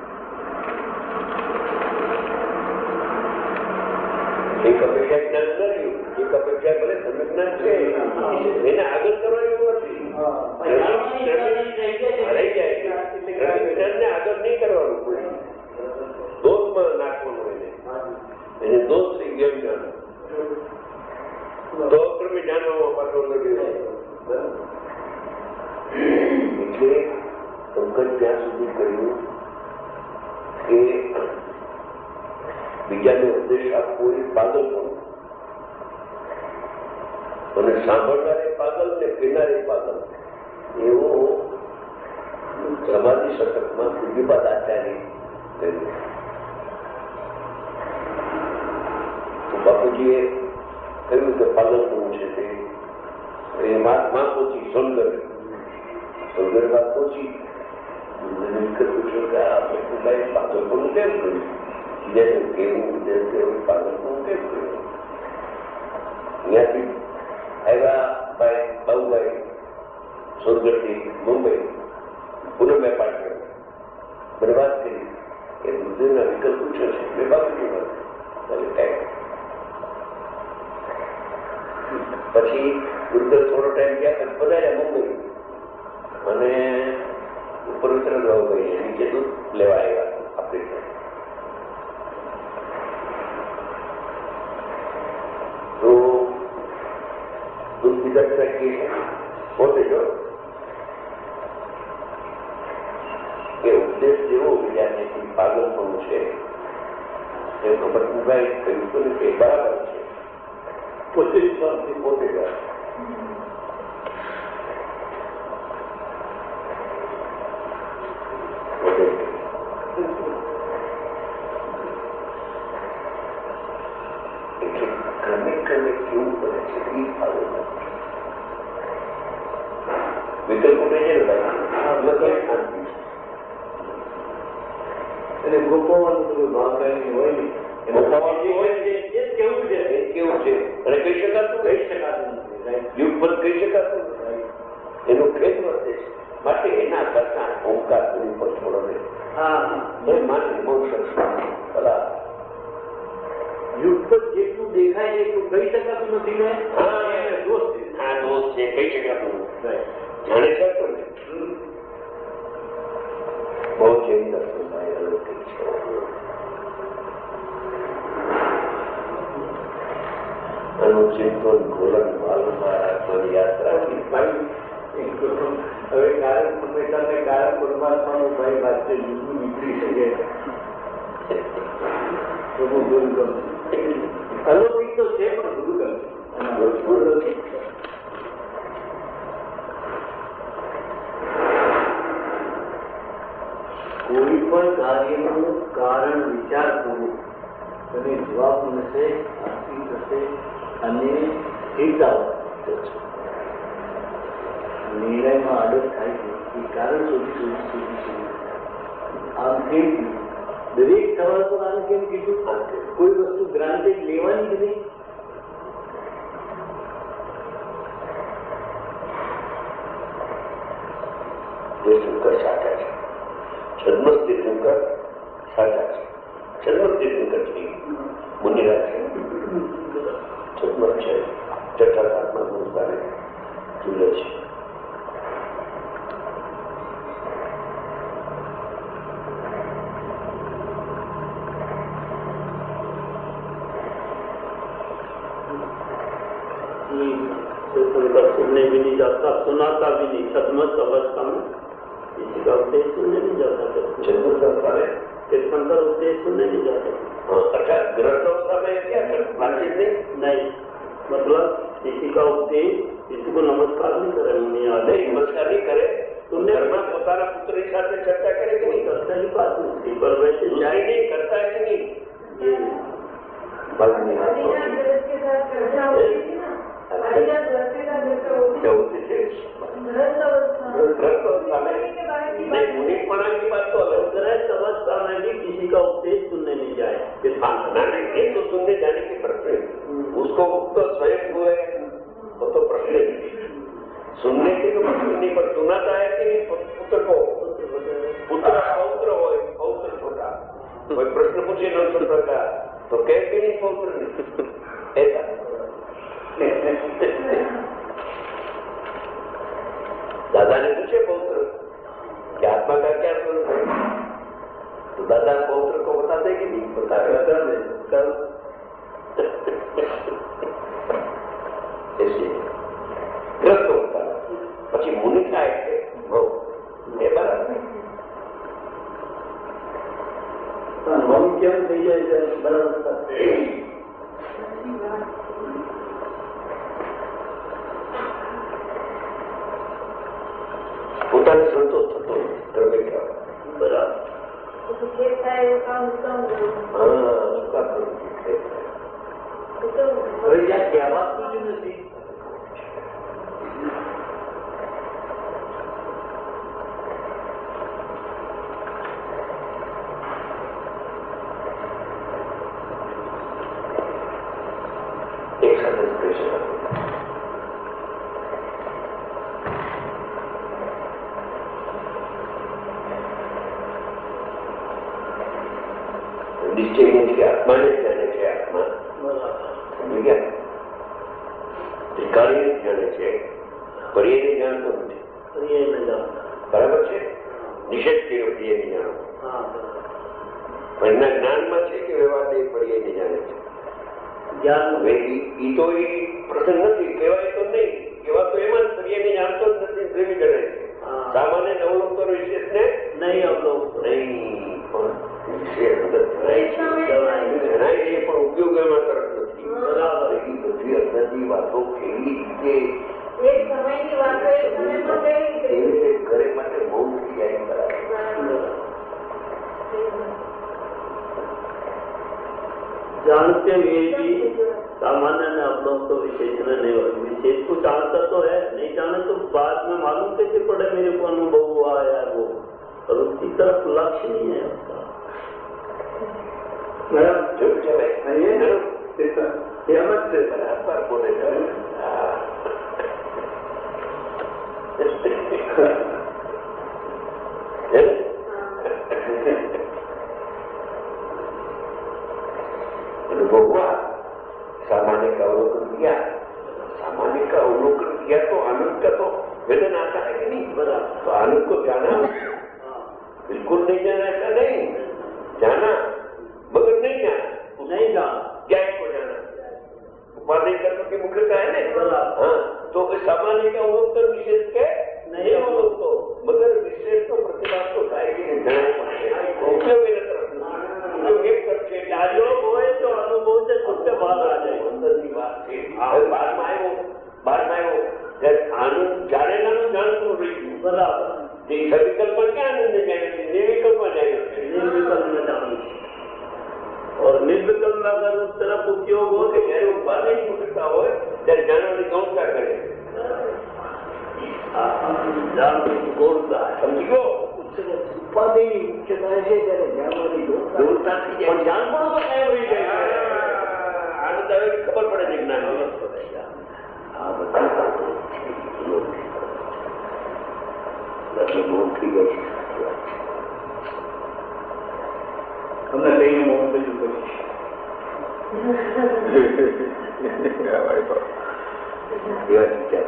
એક અપેક્ષા જ્ઞાન ન રહ્યું, એક અપેક્ષા ભલે તમે જ્ઞાન છે એને આગળ કરવા એવું નથી. રહી જાય જ્ઞાનને આગળ નહીં કરવાનું, કોઈ દોષમાં નાખવાનું એને એને દોષ થઈ ગયો જ્ઞાન તો ક્રમે જાણવામાં પાછો લગ્યો. એટલે પંકજ ત્યાં સુધી કહ્યું કે બીજાને ઉપદેશ આપવો એ પાગલ પણ, અને સાંભળનારે પાગલ ને પીનારે પાગલ. એવો સમાધિ શતકમાં પૂજ્યપાદ આચાર્ય કહ્યું. તો બાપુજીએ કહ્યું કે પાગલ કોણ છે તે માં પહોંચી સોનગઢ સોનગઢ માં પહોંચી પૂછ્યું કે આ પાગલ કોણ કેમ કર્યું, જેમ કેવું જેમ કેવું પાગલ કોણ કેમ કર્યું. અહીંયાથી આવ્યા ભાઈ બાબુભાઈ સોનગઢથી મુંબઈ પૂનમ એપાર્ટમેન્ટ મને વાત કરી કે બુદ્ધિના વિકલ્પ પૂછ્યો છે. મેં બાબુજી વાત ટાઈમ પછી ગુરુદેવ થોડો ટાઈમ ગયા પછી પધાર્યા મુંબઈ અને ઉપર ઉતર ભાઈ નીચે દૂધ લેવા આવ્યા આપણે. તો દૂધ પીધા પીધા કે પોતે જો કે ઉપદેશ જેવો બીજાને પાગલ પણ છે એ કમરભાઈ કહ્યું હતું ને કે બરાબર છે પોતે જ પોતે જ ક્રમે ક્રમે કેવું પડે છે એ પાગલ વિકલ્પો કહે છે ને શાંતિ અને ગોપાવાનું બધું ભાવનાની હોય ને ગોપાવાનું હોય ને એ કેવું છે એ કેવું છે અને કહી શકાતું કહી શકાતું નથી. યુગ પર કહી શકાતું એનો ખેદ વર્તે છે. માટે એના કરતા ઓમકાર ગુરુ પર છોડો ને એ માને બહુ શક્તિ કલા યુગ પર જેટલું દેખાય છે એટલું કહી શકાતું નથી ને. હા દોષ છે, હા દોષ છે, કહી શકાતું નથી. જાણે શકતો ને બહુ જૈન દર્શનભાઈ અલૌકિક છે. અનુચિંતન ગોલન માલમાં રાખવાની યાત્રા હવે કારણ સંમેલનને કારણ પરમાત્માનું ભાઈ વાંચે જુદું નીકળી શકે. અલૌકિક તો છે પણ જુદું ગમે. કોઈ પણ કાર્યનું કારણ વિચાર કરવો અને જવાબ મળશે, શાંતિ થશે અને સ્થિરતા નિર્ણયમાં આડત થાય છે. એ કારણ શોધી શોધી શોધી શોધી આમ કેમ કીધું, દરેક સવાલ પર આમ કેમ કીધું, કોઈ વસ્તુ ગ્રાન્ટેડ લેવાની જ નહીં. શંકર સાચા છે, છદ્મસ્તી શંકર સાચા છે. છદ્મસ્તી શંકર છે મુનિરાજ છે, છદ્મસ છે, છઠ્ઠા સાતમા સંસ્કારે જુલે છે. એ तीर्थंकर सुनने भी नहीं जाता, सुनाता भी नहीं। छद्मस्त अवस्था में किसी का उपदेश सुनने नहीं जाता। छद्मस्त अवस्था में तीर्थंकर उपदेश सुनने नहीं जाता। अच्छा, ग्रस्त अवस्था में क्या बातचीत नहीं? नहीं, मतलब किसी का उपदेश, किसी को नमस्कार नहीं करे, नहीं आते, नमस्कार नहीं करे। तुमने ઘરમાં પોતાના પુત્રની સાથે ચર્ચા કરે કે નહીં? करता ही बात नहीं, पर वैसे नहीं नहीं करता है कि नहीं? ये बात नहीं हरियाणा ग्रस्त के साथ चर्चा होती थी ना, हरियाणा ग्रस्त के साथ चर्चा होती क्या होती है? ग्रस्त अवस्था ग्रस्त अवस्था में के बारे की नहीं, मुनिपणा की बात तो अलग। ग्रस्त अवस्था में भी किसी का उपदेश सुनने नहीं जाए। हाँ, ना नहीं, ये तो सुनने जाने की प्रश्न है। उसको तो स्वयं हुए वो तो प्रश्न है। सुनने के तो प्रश्न नहीं, पर सुनाता है कि नहीं पुत्र को? पुत्र पौत्र हो, पौत्र छोटा, कोई प्रश्न पूछे न सुन सका तो कह भी नहीं पौत्र नहीं, ऐसा। दादा ने पूछे पौत्र कि आत्मा का क्या स्वरूप है, तो दादा पौत्र को बताते कि नहीं? बता बता दे कल ऐसे ग्रस्त होता પછી મુનિ થાય છે એ બરાબર મમ કેમ થઈ જાય છે? બરાબર પોતાને સંતોષ થતો ધર્મે કહેવાય. બરાબર. खेत था वो काम उत्तम હા સુખા પ્રવૃત્તિ ખેત થાય. હવે જ્યાં કહેવા સુધી નથી. એક સાથે જ કહી શકાય. નિશ્ચય નથી કે આત્માને જ જાણે છે. આત્મા સમજી ગયા? ત્રિકાળીને જ જાણે છે, પર્યાયને જાણતો નથી. બરાબર છે? નિષેધ કર્યો પર્યાયને જાણો, પણ એના જ્ઞાનમાં છે કે વ્યવહાર એ પર્યાયને જાણે છે. હવે ઈ તો એ પ્રસંગ નથી, કહેવાય તો નહીં, કહેવા તો એમાં જ પર્યાયને જાણતો જ નથી, પ્રેમી ગણે છે. સામાન્ય નવલોકતો વિશેષ ને નહીં અવલોકતો નહીં, પણ વિશેષ જણાય છે, પણ ઉપયોગ એમાં તરફ નથી. બરાબર. એ બધી અંદરની વાતો કેવી રીતે एक समय की बात है, एक समय में गई કેવી રીતે ઘરે માટે મૌન થઈ જાય. બરાબર. जानते हुए भी सामान्य ने अवलोक तो विशेष में नहीं हो, विशेष को जानता तो है, नहीं जाने तो बाद में मालूम कैसे पड़े मेरे को अनुभव हुआ है वो, और उसकी तरफ लक्ष्य नहीं है उसका. ચૂપ છે ભાઈ, એમ જ છે. બરાબર બોલે છે. अनुभव हुआ, सामान्य का अवलोकन किया, सामान्य का अवलोकन किया तो आनंद का तो वेदन आता है कि नहीं? बराबर. तो आनंद को जाना, बिल्कुल नहीं जाना ऐसा नहीं, जाना मगर नहीं जाना, नहीं जाना, ज्ञान को जाना. उपाधि कर्म की मुख्यता है ना. हाँ, तो सामान्य का अवलोकन विशेष के नहीं अवलोकतो, मगर विशेष तो प्रतिभा तो થાય કે જણાય ઉપયોગ એના તરફ ઉપયોગ એક તરફ છે. आयोग होए तो अनुभव से छूट के बाहर आ जाए. અંદરની વાત છે. હવે બહારમાં આવ્યો, બહારમાં આવ્યો ત્યારે આનંદ જાણેલાનું જાણતું રહી ગયું. बराबर. જે સવિકલ્પમાં ક્યાં આનંદ જાણે છે? નિર્વિકલ્પમાં જાણે છે. निर्विकल्प में जाना, और निर्विकल्प में अगर उस तरफ उपयोग हो કે જ્યારે ઉપાધિની મુક્તતા હોય ત્યારે જાણવાની ગૌણતા કરે. जान गौरता है. સમજી ગયો? ઉપાધિ મુખ્યતા છે ત્યારે જાણવાની ગૌણતા થઈ જાય. પણ જાણવાનું તો કાયમ રહી જાય છે. આનંદ આવે કે ખબર પડે છે જ્ઞાન. આ બધા મોહ થઈ જાય છે. તમને કહીને મોહ કશું કરીશ. એવા વિચાર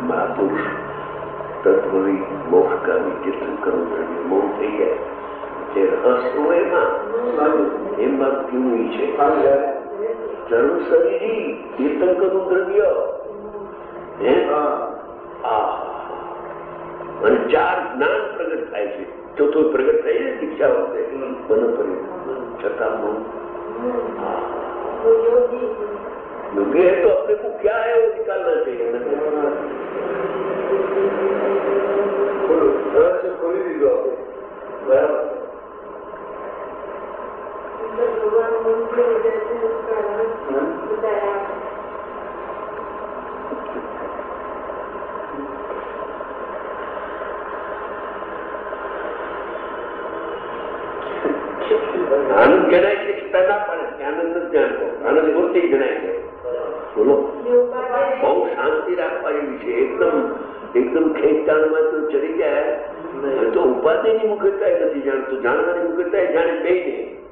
મહાપુરુષ તત્વવી મોક્ષગામી કીર્તન કરવું જોઈએ. મૌન થઈ જાય જે રહસ્ય હોય એમાં એમાં કેવું છે સર્વ શરીરી કીર્તન કરવું દ્રવ્ય અને ચાર જ્ઞાન પ્રગટ થાય છે. ચોથો પ્રગટ થાય છે દીક્ષા વખતે બનો કરી છતાં મૌન. योगी है तो अपने को क्या है वो निकालना चाहिए. खोली दीजिए आपको बराबर. भगवान मन की वजह से उसका रंग बताया. આનંદ જણાય છે છતાં ના પડે આનંદ નથી જાણતો. આનંદ મૂર્તિ જણાય છે. બોલો બહુ શાંતિ રાખવા એવી છે. એકદમ એકદમ ખેંચાણમાં તો ચડી જાય તો ઉપાધિની મુખ્યતા નથી જાણતો. જાણવાની મુખ્યતા જાણે બે ને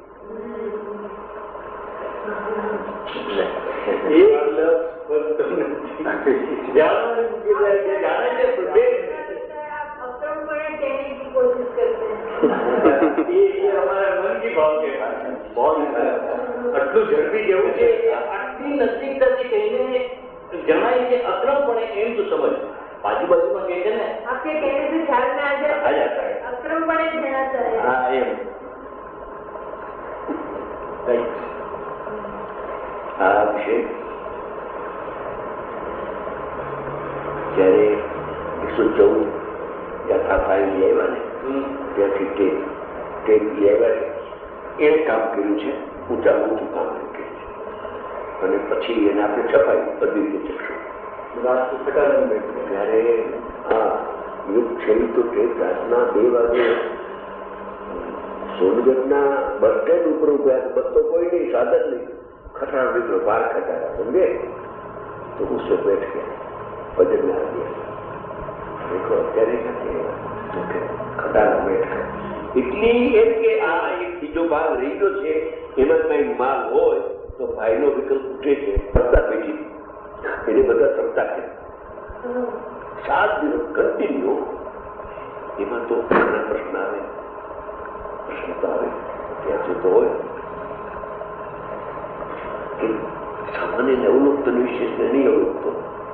જાણવાની મુખ્યતા જાણે છે બે अक्रमपणे कहने की कोशिश करते हैं. ये हमारा मन की भाव के बहुत आटલું ઝડપી જેવું છે. આટલી નજીકતાથી કહીને જણાય છે અક્રમપણે એમ તો સમજ. આજુબાજુમાં કહે છે ને आपके कहने से ख्याल में आ जाता आ जाता है. अक्रमपणे जनाता है. हाँ एम આ વિષય જયારે એકસો ચૌદ યાત્રા ફાઈલ આવ્યા ને ત્યાંથી ટેપ ટેપ આવ્યા છે એ કામ કર્યું છે. ઊંચામાં ઊંચું કામ કર્યું છે અને પછી એને આપણે છપાઈ અદ્વિતીય ચક્ષુ ત્યારે હા યુગ છેલ્લી તો ટેપ રાતના બે વાગે સોનગઢના બસ સ્ટેન્ડ ઉપર ઉભા. બસ તો કોઈ નહીં, સાધન નહીં. ખટારો નીકળો બહાર ખટારા સમજે તો ગુસ્સે બેઠ ગયા. ભજન ના આવ્યા દેખો અત્યારે ખટારા બેઠ ગયા. એટલી એમ કે આ એક બીજો ભાગ રહી ગયો છે એમાં કઈ માલ હોય તો ભાઈનો વિકલ્પ ઉઠે છે. સત્તા પેટી એને બધા સત્તા છે. સાત દિવસ કન્ટિન્યુ એમાં તો પ્રશ્ન આવે પ્રશ્ન તો આવે ત્યાં સુધી તો હોય કે સામાન્ય અવલોકન વિશેષ નહીં અવલોકતો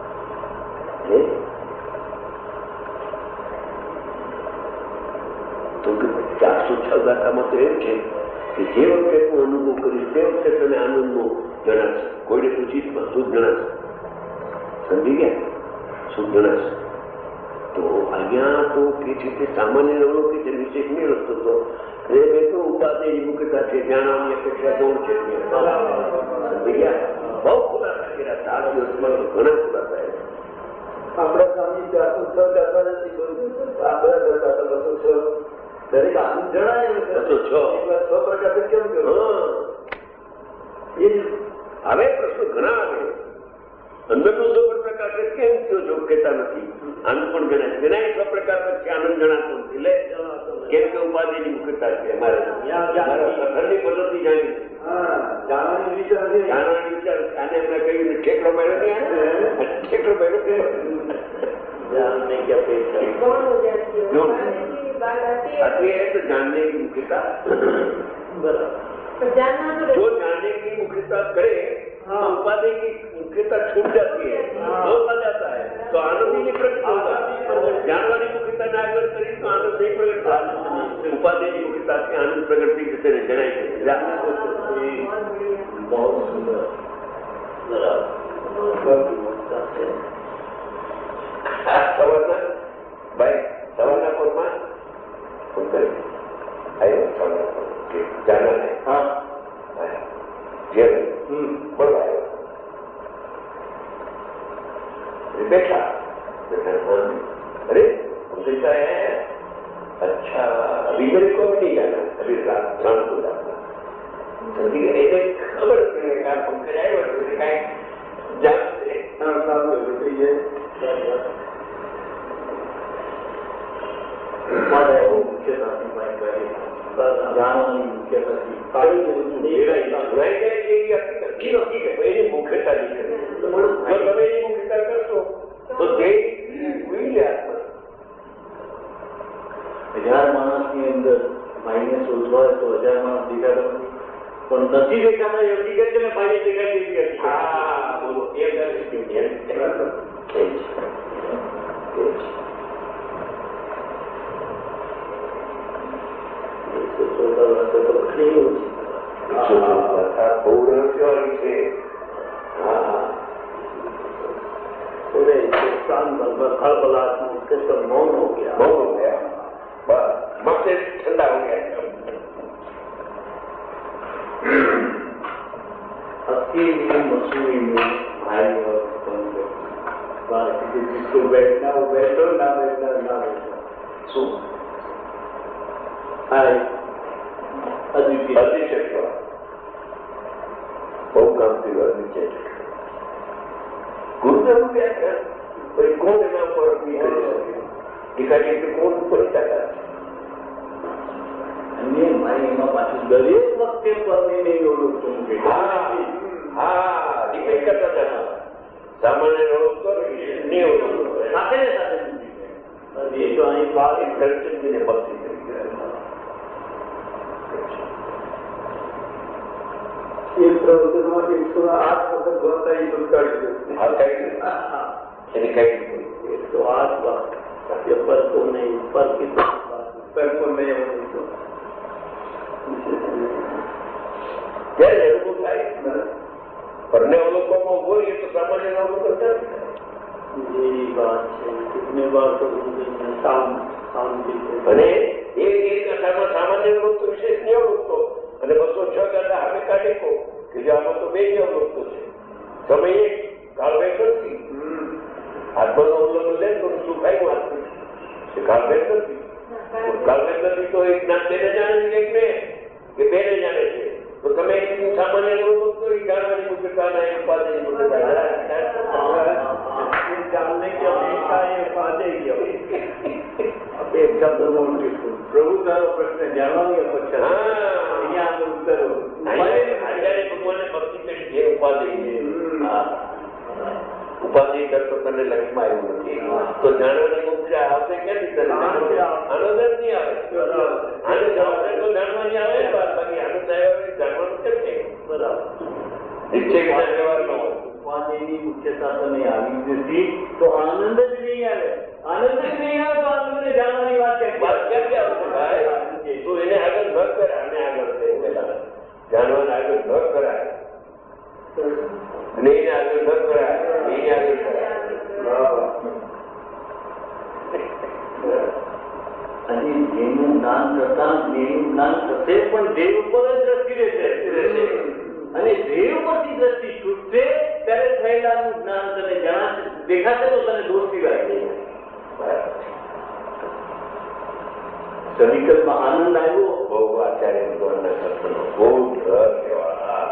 તો ચારસો છ ગાથામાં તો એમ છે કે જે વખતે હું અનુભવ કરીશ તે વખતે તને આનંદનો જણાશે. કોઈને પૂછીશ સુખ જણાશે. સમજી ગયા? સુખ જણાશે. તો અહીંયા તો કે છે કે સામાન્ય અવલોકિત વિશેષ નહીં રસ્તો તો એ મેં તો ઉપાધિ મુખ્યતા છે. જાણવાની અપેક્ષા દોડ છે. સમજી ગયા? બહુ ખુલાસા કર્યા. ચાર દિવસમાં તો ઘણા ખુલાસા આપણા સ્વામી ચારસો છ ગાથા નથી આપણા બસો છ દરેક આનંદ જણાય બસો છ છ પ્રકાશ કેમ કર્યો? હવે પ્રશ્નો ઘણા આવે. અંદરનો સૌ પ્રકાશ કેમ થયો જો કહેતા નથી. આનંદ પણ જણાય જણાય છ પ્રકાશ પછી આનંદ જણાતો નથી. એટલે કેમ કે ઉપાધિની મુખ્યતા છે. અમારે સફરની પદ્ધતિ જાણી જાણવાની વિચાર જાણવાની વિચાર આને એમને કહ્યું ઠેકડો મેળવ્યો નહીં. ઠેકડો મેળવ્યો जानने की अपेक्षा कौन हो जाती है जो बात आती है आती है तो जानने की मुख्यता बराबर जानना तो जो जानने की मुख्यता करे तो उपाधि की मुख्यता छूट जाती है. बहुत आ जाता है तो आनंद ही नहीं प्रकट होगा. जानवानी मुख्यता ने आगे करी तो आनंद नहीं प्रकट होगा. उपाधि की मुख्यता से आनंद प्रगति किसे ने जनाई बहुत सुंदर સવારના ભાઈ સવારના પોરમાં ફોન કરી આવ્યો સવારના પોર જાના ને હા જે બોલવા આવ્યો બેઠા બેઠા अरे उनसे क्या है अच्छा अभी मेरे को भी नहीं जाना अभी रात शाम को जाना समझी गए खबर फोन कर आए जान જાણવાની મુખ્યતા મુખ્યતા કરશો તો તે હજાર માણસ દેખાતા નથી, પણ નથી દેખાતા એ હકીકત છે ને ભાઈ દેખાય એવી હકીકત. હા બોલો એ બહુ રહસ્યવાળી છે. હા खलबलाहट में उसके सब मौन हो गया, मौन हो गया, बस मक्के ठंडा हो गया. अकेली मसूरी में भाई और बाकी जिसको बैठना वो बैठो, ना बैठना ना बैठो. શું हाय अद्वितीय અતિશય બહુ કામ થયું. અતિશય ગુરુદેવ વ્યાખ્યા પછી કોણ એના ઉપર દેખાડીએ કે કોણ ઉપર ટકા અને ભાઈ એમાં પાછું દરેક વખતે પરમીને ઓળખતો મૂકે. હા હા ડિપેન્ડ કરતા હતા. સામાન્ય ઓળખતો નહીં ઓળખતો સાથે ને સાથે ये तो અહીં बात ને ભક્તિ કરી એક પ્રવચનમાં એકસો આઠ વખત ભણતા એ સંસ્કારી હા કઈ એને કઈ तो आज वक्त ये पर को नहीं पर की પર પર નહીં આવતું. ત્યારે એવું થાય પરને અવલોકનમાં ઉભો રહીએ તો સામાન્ય અવલોકન થાય. यही बात है. कितने बार तो शाम शाम की અને એ એક કથામાં સામાન્ય અવલોકતો વિશેષ નહીં અવલોકતો અને બસો છ કથા અમે કાઢી કહો કે જે આમાં તો બે જ અવલોકતો છે. સમય એક કાળભેદ નથી. આત્માનું અવલોકન લે તો સુખાઈ વાત છે. કાળભેદ નથી. કાળભેદ નથી તો એક જ્ઞાન તેને જાણે છે એક ને કે બેને જાણે છે. તો તમે સામાન્ય અવલોકન તો જાણવાની મુખ્યતા નહીં ઉપાધિની મુખ્યતા जानने की अपेक्षा ये बातें की अपेक्षा दोनों પ્રભુ તારો પ્રશ્ન જાણવાની અપેક્ષા. હા અહીંયા આગળ ઉત્તરો આજે ભગવાને ભક્તિ કરી જે ઉપાધિ છે. ઉપાધિ કરતો તને લક્ષ્યમાં આવ્યું નથી તો જાણવાની મુખ્ય આવશે ક્યાંથી તને આનંદ જ નહીં આવે. આને જવાબદાર તો જાણવાની આવે બાકી આનંદ આવ્યો જાણવાનું કેમ નહીં. बराबर નિશ્ચય વિના વ્યવહાર ન હોય. ઉપાધિની મુખ્યતા તને આવી નથી તો આનંદ જ નહીં આવે. આનંદ જ નહીં આવે તો આનંદને જાણવાની વાત વાત ક્યાંથી આવશે ભાઈ? તું એને આગળ ન કર આને આગળ છે પેલા જાણવાને આગળ ન કરાય જ્ઞેયને આગળ ન કરાય એને આગળ કરાય. અને જેનું જ્ઞાન કરતા જ્ઞેયનું જ્ઞાન થશે પણ દેવ ઉપર જ દ્રષ્ટિ રહેશે અને દેવ પરથી દ્રષ્ટિ છૂટશે ત્યારે થયેલાનું જ્ઞાન તને જણાશે દેખાશે તો તને દોષ સિવાય. સવિકલ્પમાં આનંદ આવ્યો. બહુ આચાર્ય ભગવાનના સત્સંગનો બહુ રસ એવા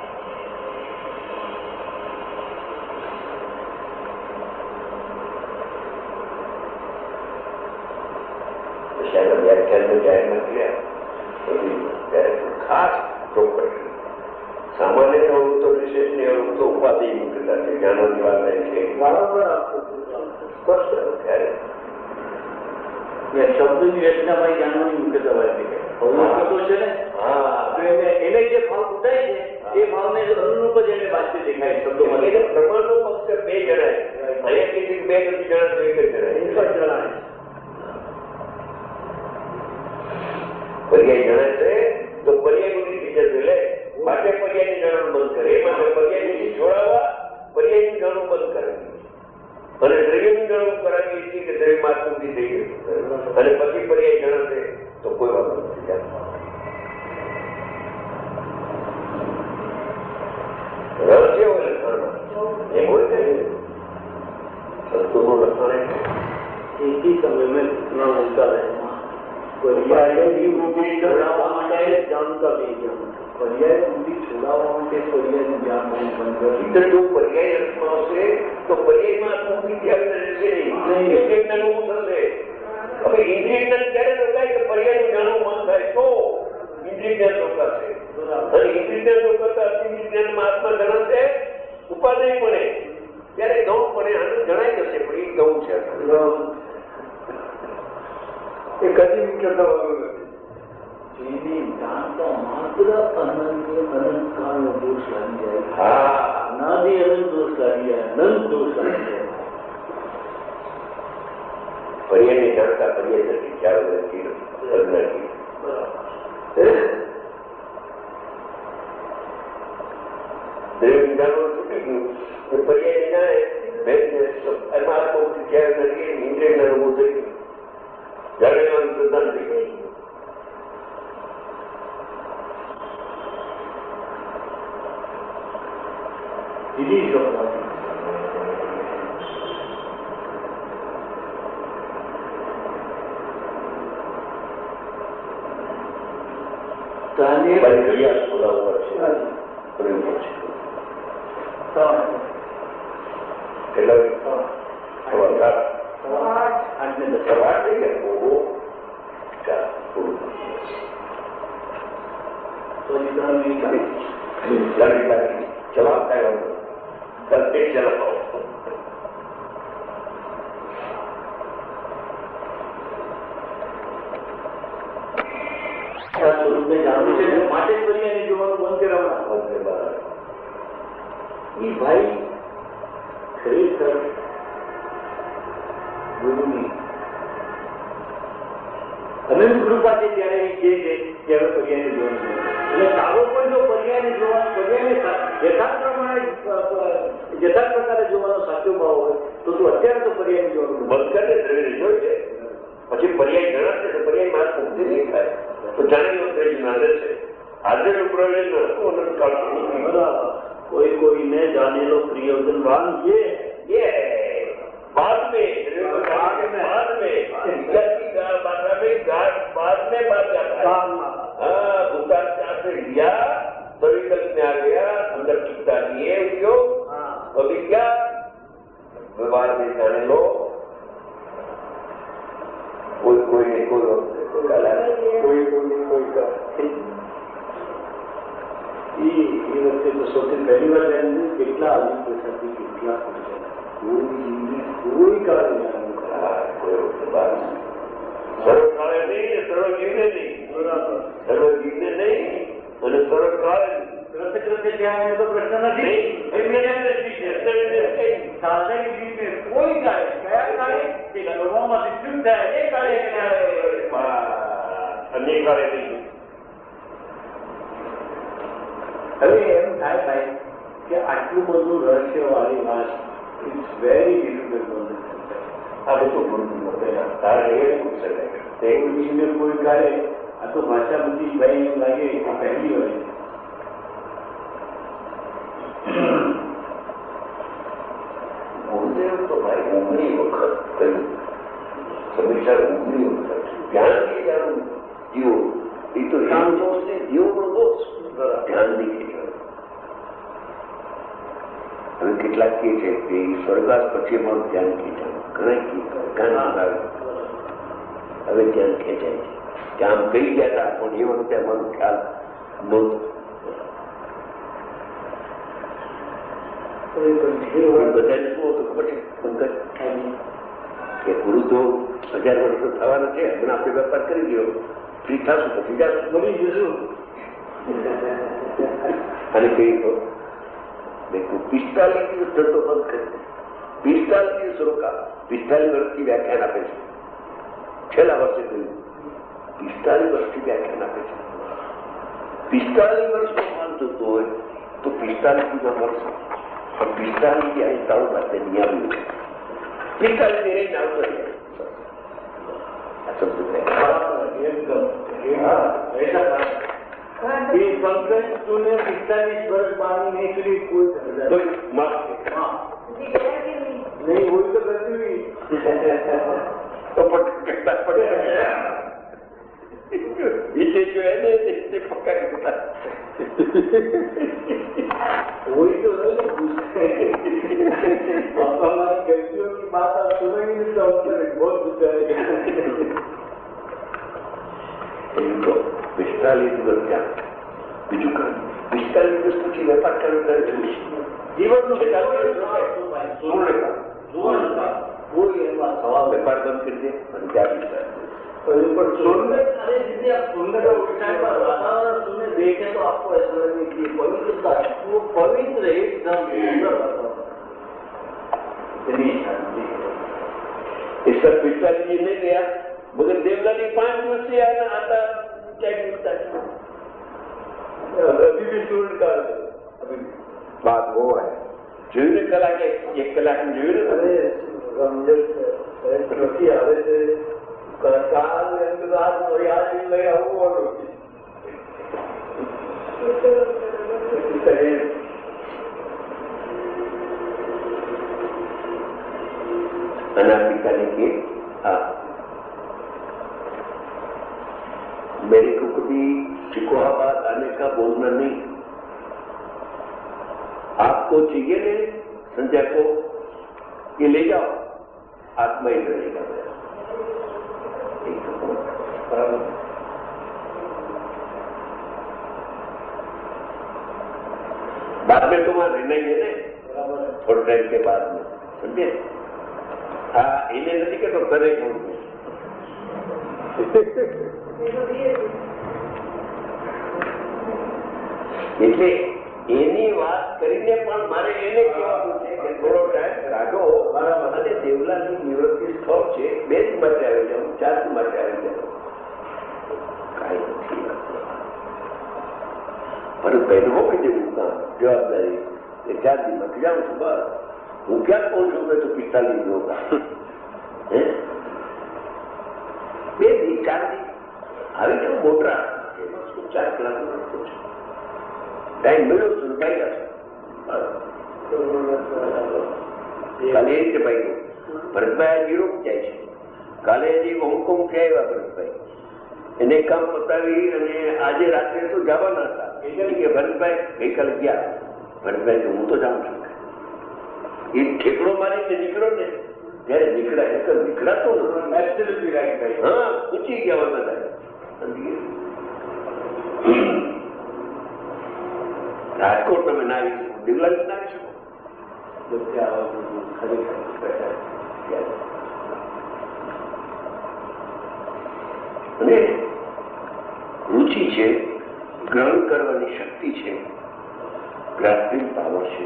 શાયદ વ્યાખ્યાન જાહેર નથી ત્યારે ખાસ ચોપડી સામાન્ય અવૃત્તો વિશેષની અવૃત્તો ઉપાધિ મુક્તતા છે. જ્ઞાનોની વાત છે સ્પષ્ટ ત્યારે શબ્દની રચનામાં જાણવાની મુખ્યતા હોય છે ને. હા તો એને એને જે ભાવ ઉઠાય છે એ ભાવને અનુરૂપ જ એને વાંચી દેખાય શબ્દોમાં. એને પ્રમાણનો ફક્ત બે જણાય. અહીંયા કેટલીક બે નથી જણાતું એક જ જણાય. जनाए પર્યાય જણાય છે તો પર્યાય બધી ફીચર લે માટે પર્યાયની જણાનું બંધ કરે. એ માટે પર્યાયની જોડાવા પર્યાયની જણાનું બંધ કરે અને દ્રવ્યનું જણાવું કરાવીએ છીએ કે દ્રવ્ય માત્રથી થઈ ગયું અને પછી પર્યાય જણાશે તો કોઈ વાત નથી. રહસ્ય હોય લખાણ એમ હોય ને સત્તુનું લખાણ एक ही समय में इतना होता है પર્યાય બુદ્ધિ છોડાવવા માટે जानता भी ज्ञान પર્યાય બુદ્ધિ છોડાવવા માટે પર્યાયનું જ્ઞાન બહુ બંધ કરે. ઇતર જો પર્યાય અર્થમાં આવશે તો પર્યાયમાં આત્મબુદ્ધિ આવી રહેશે નહીં. ઇન્દ્રિય જ્ઞાન ઊભું થશે. હવે ઇન્દ્રિય જ્ઞાન ક્યારે રોકાય કે પર્યાયનું જાણવું મન થાય તો ઇન્દ્રિય જ્ઞાન રોકાશે. અને ઇન્દ્રિય જ્ઞાન રોકાતા અતિન્દ્રિય જ્ઞાનમાં આત્મા જણાશે ઉપાધિ પડે ત્યારે ગૌણ પડે આનંદ જણાઈ જશે પણ એ ગૌણ છે. એ કદી મુખ્યતા વાળું નથી. એને જાણતા માત્ર અનંત અનંત કાળનો દોષ લાગી જાય. હા અનાદિ અનંત દોષ લાગી જાય, અનંત દોષ લાગી જાય. પર્યાયને જાણતા પર્યાય નથી, ખ્યાલ નથી, નથી. દરેક જાણવું છૂટી ગયું કે પર્યાય જાણે એમાં આત્મબુદ્ધિ ખ્યાલ નથી, ઇન્દ્રિય અનુભવ થઈ ગયું, જાણવાનું પ્રધાન થઈ ગયું. સીધી શોધવા જવાબ થાય પ્રત્યેક જવાબ સ્વરૂપને જાણવું છે માટે જ પર્યાયને જોવાનું બંધ કરાવવા. એ ભાઈ ખરેખર ગુરુની અનંત કૃપા છે ત્યારે એ કહે છે ત્યારે પર્યાયને જોવાનું. અને તારો પણ જો પર્યાયને જોવાનું પર્યાયને યથાર્થ પ્રમાણે યથાર્થ પ્રકારે જોવાનો સાચો ભાવ હોય તો તું અત્યારે તો પર્યાયને જોવાનું બંધ કરે દ્રવ્ય જોઈ છે. પછી પર્યાય જણાશે તો પર્યાય માર્ગ મુક્તિ નહીં થાય તો જાણેલો પ્રયોજન હાજર છે. હાજરનું પ્રયોજન અનંત કાળ कोई कोई ने जाने लो प्रयोजनवान ये ये बाद में बाद में बाद में बाद में बात जाता है. हाँ भूतान से लिया तो विकल्प में आ गया, अंदर टिकता नहीं है उपयोग. अभी क्या व्यवहार में जाने लो कोई कोई नहीं कोई कोई कोई कोई का એ વખતે તો સૌથી પહેલી વાર એમને કેટલા અધિક પૈસાથી કેટલા કોઈ જીવને કોઈ કાળે સર્વ કાળે નહીં, સર્વ જીવને નહીં, સર્વ જીવને નહીં અને સર્વ કાળે રસે રસે ત્યાં એનો તો પ્રશ્ન નથી. સાધક જીવને કોઈ કાળે કયા કાળે તે લોકોમાંથી ચૂક થાય એ કાળે અન્ય કાળે નહીં. હવે એમ થાય ભાઈ કે આટલું બધું રહસ્યવાળી વાત ઇટ્સ વેરી ડિફિકલ્ટ. આ બધું તારે એ પૂછે કોઈ જીવને કોઈ કાળે આ તો ભાષા બધી ભાઈ એમ લાગે કે પહેલી વાર ગુરુદેવ તો ભાઈ ઊંઘની વખત કહ્યું સમીક્ષા ઊંઘની વખત ધ્યાનથી જાણવું જીવો એ તો રામ દોષ ને જીવોનો દોષ ધ્યાન નહીં. હવે કેટલાક કહે છે કે સ્વર્ગવાસ પછી અમારું ધ્યાન ખેંચાયું, ઘણા આવે હવે ધ્યાન ખેંચાય છે કે આમ કહી ગયા હતા પણ એ વખતે અમારો ખ્યાલ નહોતો. બધાને શું હતું ખબર છે પંકજ કે ગુરુ તો હજાર વર્ષો થવાના છે, હમણાં આપણે વેપાર કરી દો, ફ્રી થશું પછી જાશું મળી જશું. અને કહી તો પિસ્તાલીસ દિવસ ધંધો બંધ કરી, પિસ્તાલીસ દિવસ રોકા, પિસ્તાલીસ વર્ષથી વ્યાખ્યાન આપે છે. છેલ્લા વર્ષે કહ્યું પિસ્તાલીસ વર્ષથી વ્યાખ્યાન આપે છે. પિસ્તાલીસ વર્ષનો માલ જોતો હોય તો પિસ્તાલીસ બીજા વર્ષ પણ પિસ્તાલીસ થી અહીં ત્રણ પાસે નહીં આવ્યું છે. પિસ્તાલીસ થી રહીને આવતો આ શબ્દ पंकज तूने पिस्तालीस वर्ष मांगी नहीं चली कोई नहीं वही तो करती हुई तो पकड़ता पड़ेगा इसे जो है ना इसे पकड़ वही तो हमारी गलतियों की बात आप सुनेंगे नहीं तो बहुत गुस्सा है. પિસ્તાલીસ દિવસ ત્યાં બીજું કામ પિસ્તાલીસ દિવસ પછી વેપાર ચાલુ કરે છે. જીવનનું કોઈ એમાં સવાલ વેપાર બંધ કરી દે અને ત્યાં પિસ્તાલીસ सुनने अरे दीदी आप सुनने का उस टाइम पर वातावरण सुनने देखे तो आपको ऐसा लगे कि पवित्रता वो पवित्र एकदम सुंदर वातावरण इतनी शांति इसका पिताजी नहीं गया मगर देवलानी पांच वर्ष से आना आता क्या मिलता है अभी भी स्टूडेंट का अभी बात वो है જોયું ને કલાકે એક કલાક જોયું ને અરે રમઝટ નથી આવે છે કાલ રાત યાદ લઈ આવવાનું अना पिता ने के हाँ मेरे को कभी चिकोहाबाद आने का बोलना नहीं आपको चाहिए ने संजय को ये ले जाओ आत्मा ही रहेगा बाद में तुम्हारा रहना ही है ना थोड़े टाइम के बाद में समझे हाँ इन्हें नहीं कहते करे એટલે એની વાત કરીને પણ મારે એને કહેવાનું છે કે થોડો ટાઈમ કાઢો અને દેવલાની નિવૃત્તિ સ્થળ છે બે જ માટે આવી જાઉં ચાર જ માટે આવી જાઉં કાંઈ નથી પણ પહેલું હોય જેવું કામ જવાબદારી એ ચાર દી માટે જાઉં છું બસ હું ક્યાં પહોંચું મેં તો પિસ્તાલીસ યોગા હે બે દી ચાર દી આવી જાઉં મોટા એમાં શું ચાર કલાકનો રસ્તો છે टाइम मिलो सुन भाई काले से भाई भरतभाई यूरोप जाए છે કાલે હજી હોંગકોંગ થી આવ્યા ભરતભાઈ એને કામ પતાવી અને આજે રાત્રે તો જવાના હતા કે ભરતભાઈ ગઈકાલે ગયા ભરતભાઈ હું તો જાઉં છું એ ઠેકડો મારીને નીકળો ને ત્યારે નીકળાય નકર નીકળાતો નથી હા પૂછી ગયા હોય બધા રાજકોટ તમે ના આવી શકો દેવલા ના આવી શકો અને રુચિ છે ગ્રહણ કરવાની શક્તિ છે ગ્રાસ્પિંગ પાવર છે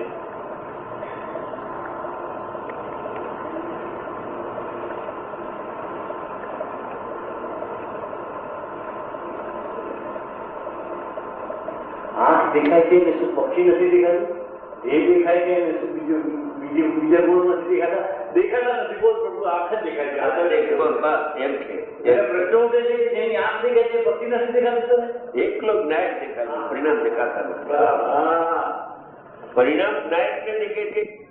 દેખાય છે ને શું પક્ષી નથી દેખાતું એ દેખાય છે ને શું બીજું બીજું બીજા ગુણ નથી દેખાતા દેખાતા નથી બોલ પ્રભુ આંખ જ દેખાય છે એમ છે પ્રશ્ન ઉઠે છે કે જેની આંખ દેખાય છે પક્ષી નથી દેખાતું તને એકલો જ્ઞાયક દેખાય પરિણામ દેખાતા નથી પરિણામ જ્ઞાયક ને દેખે છે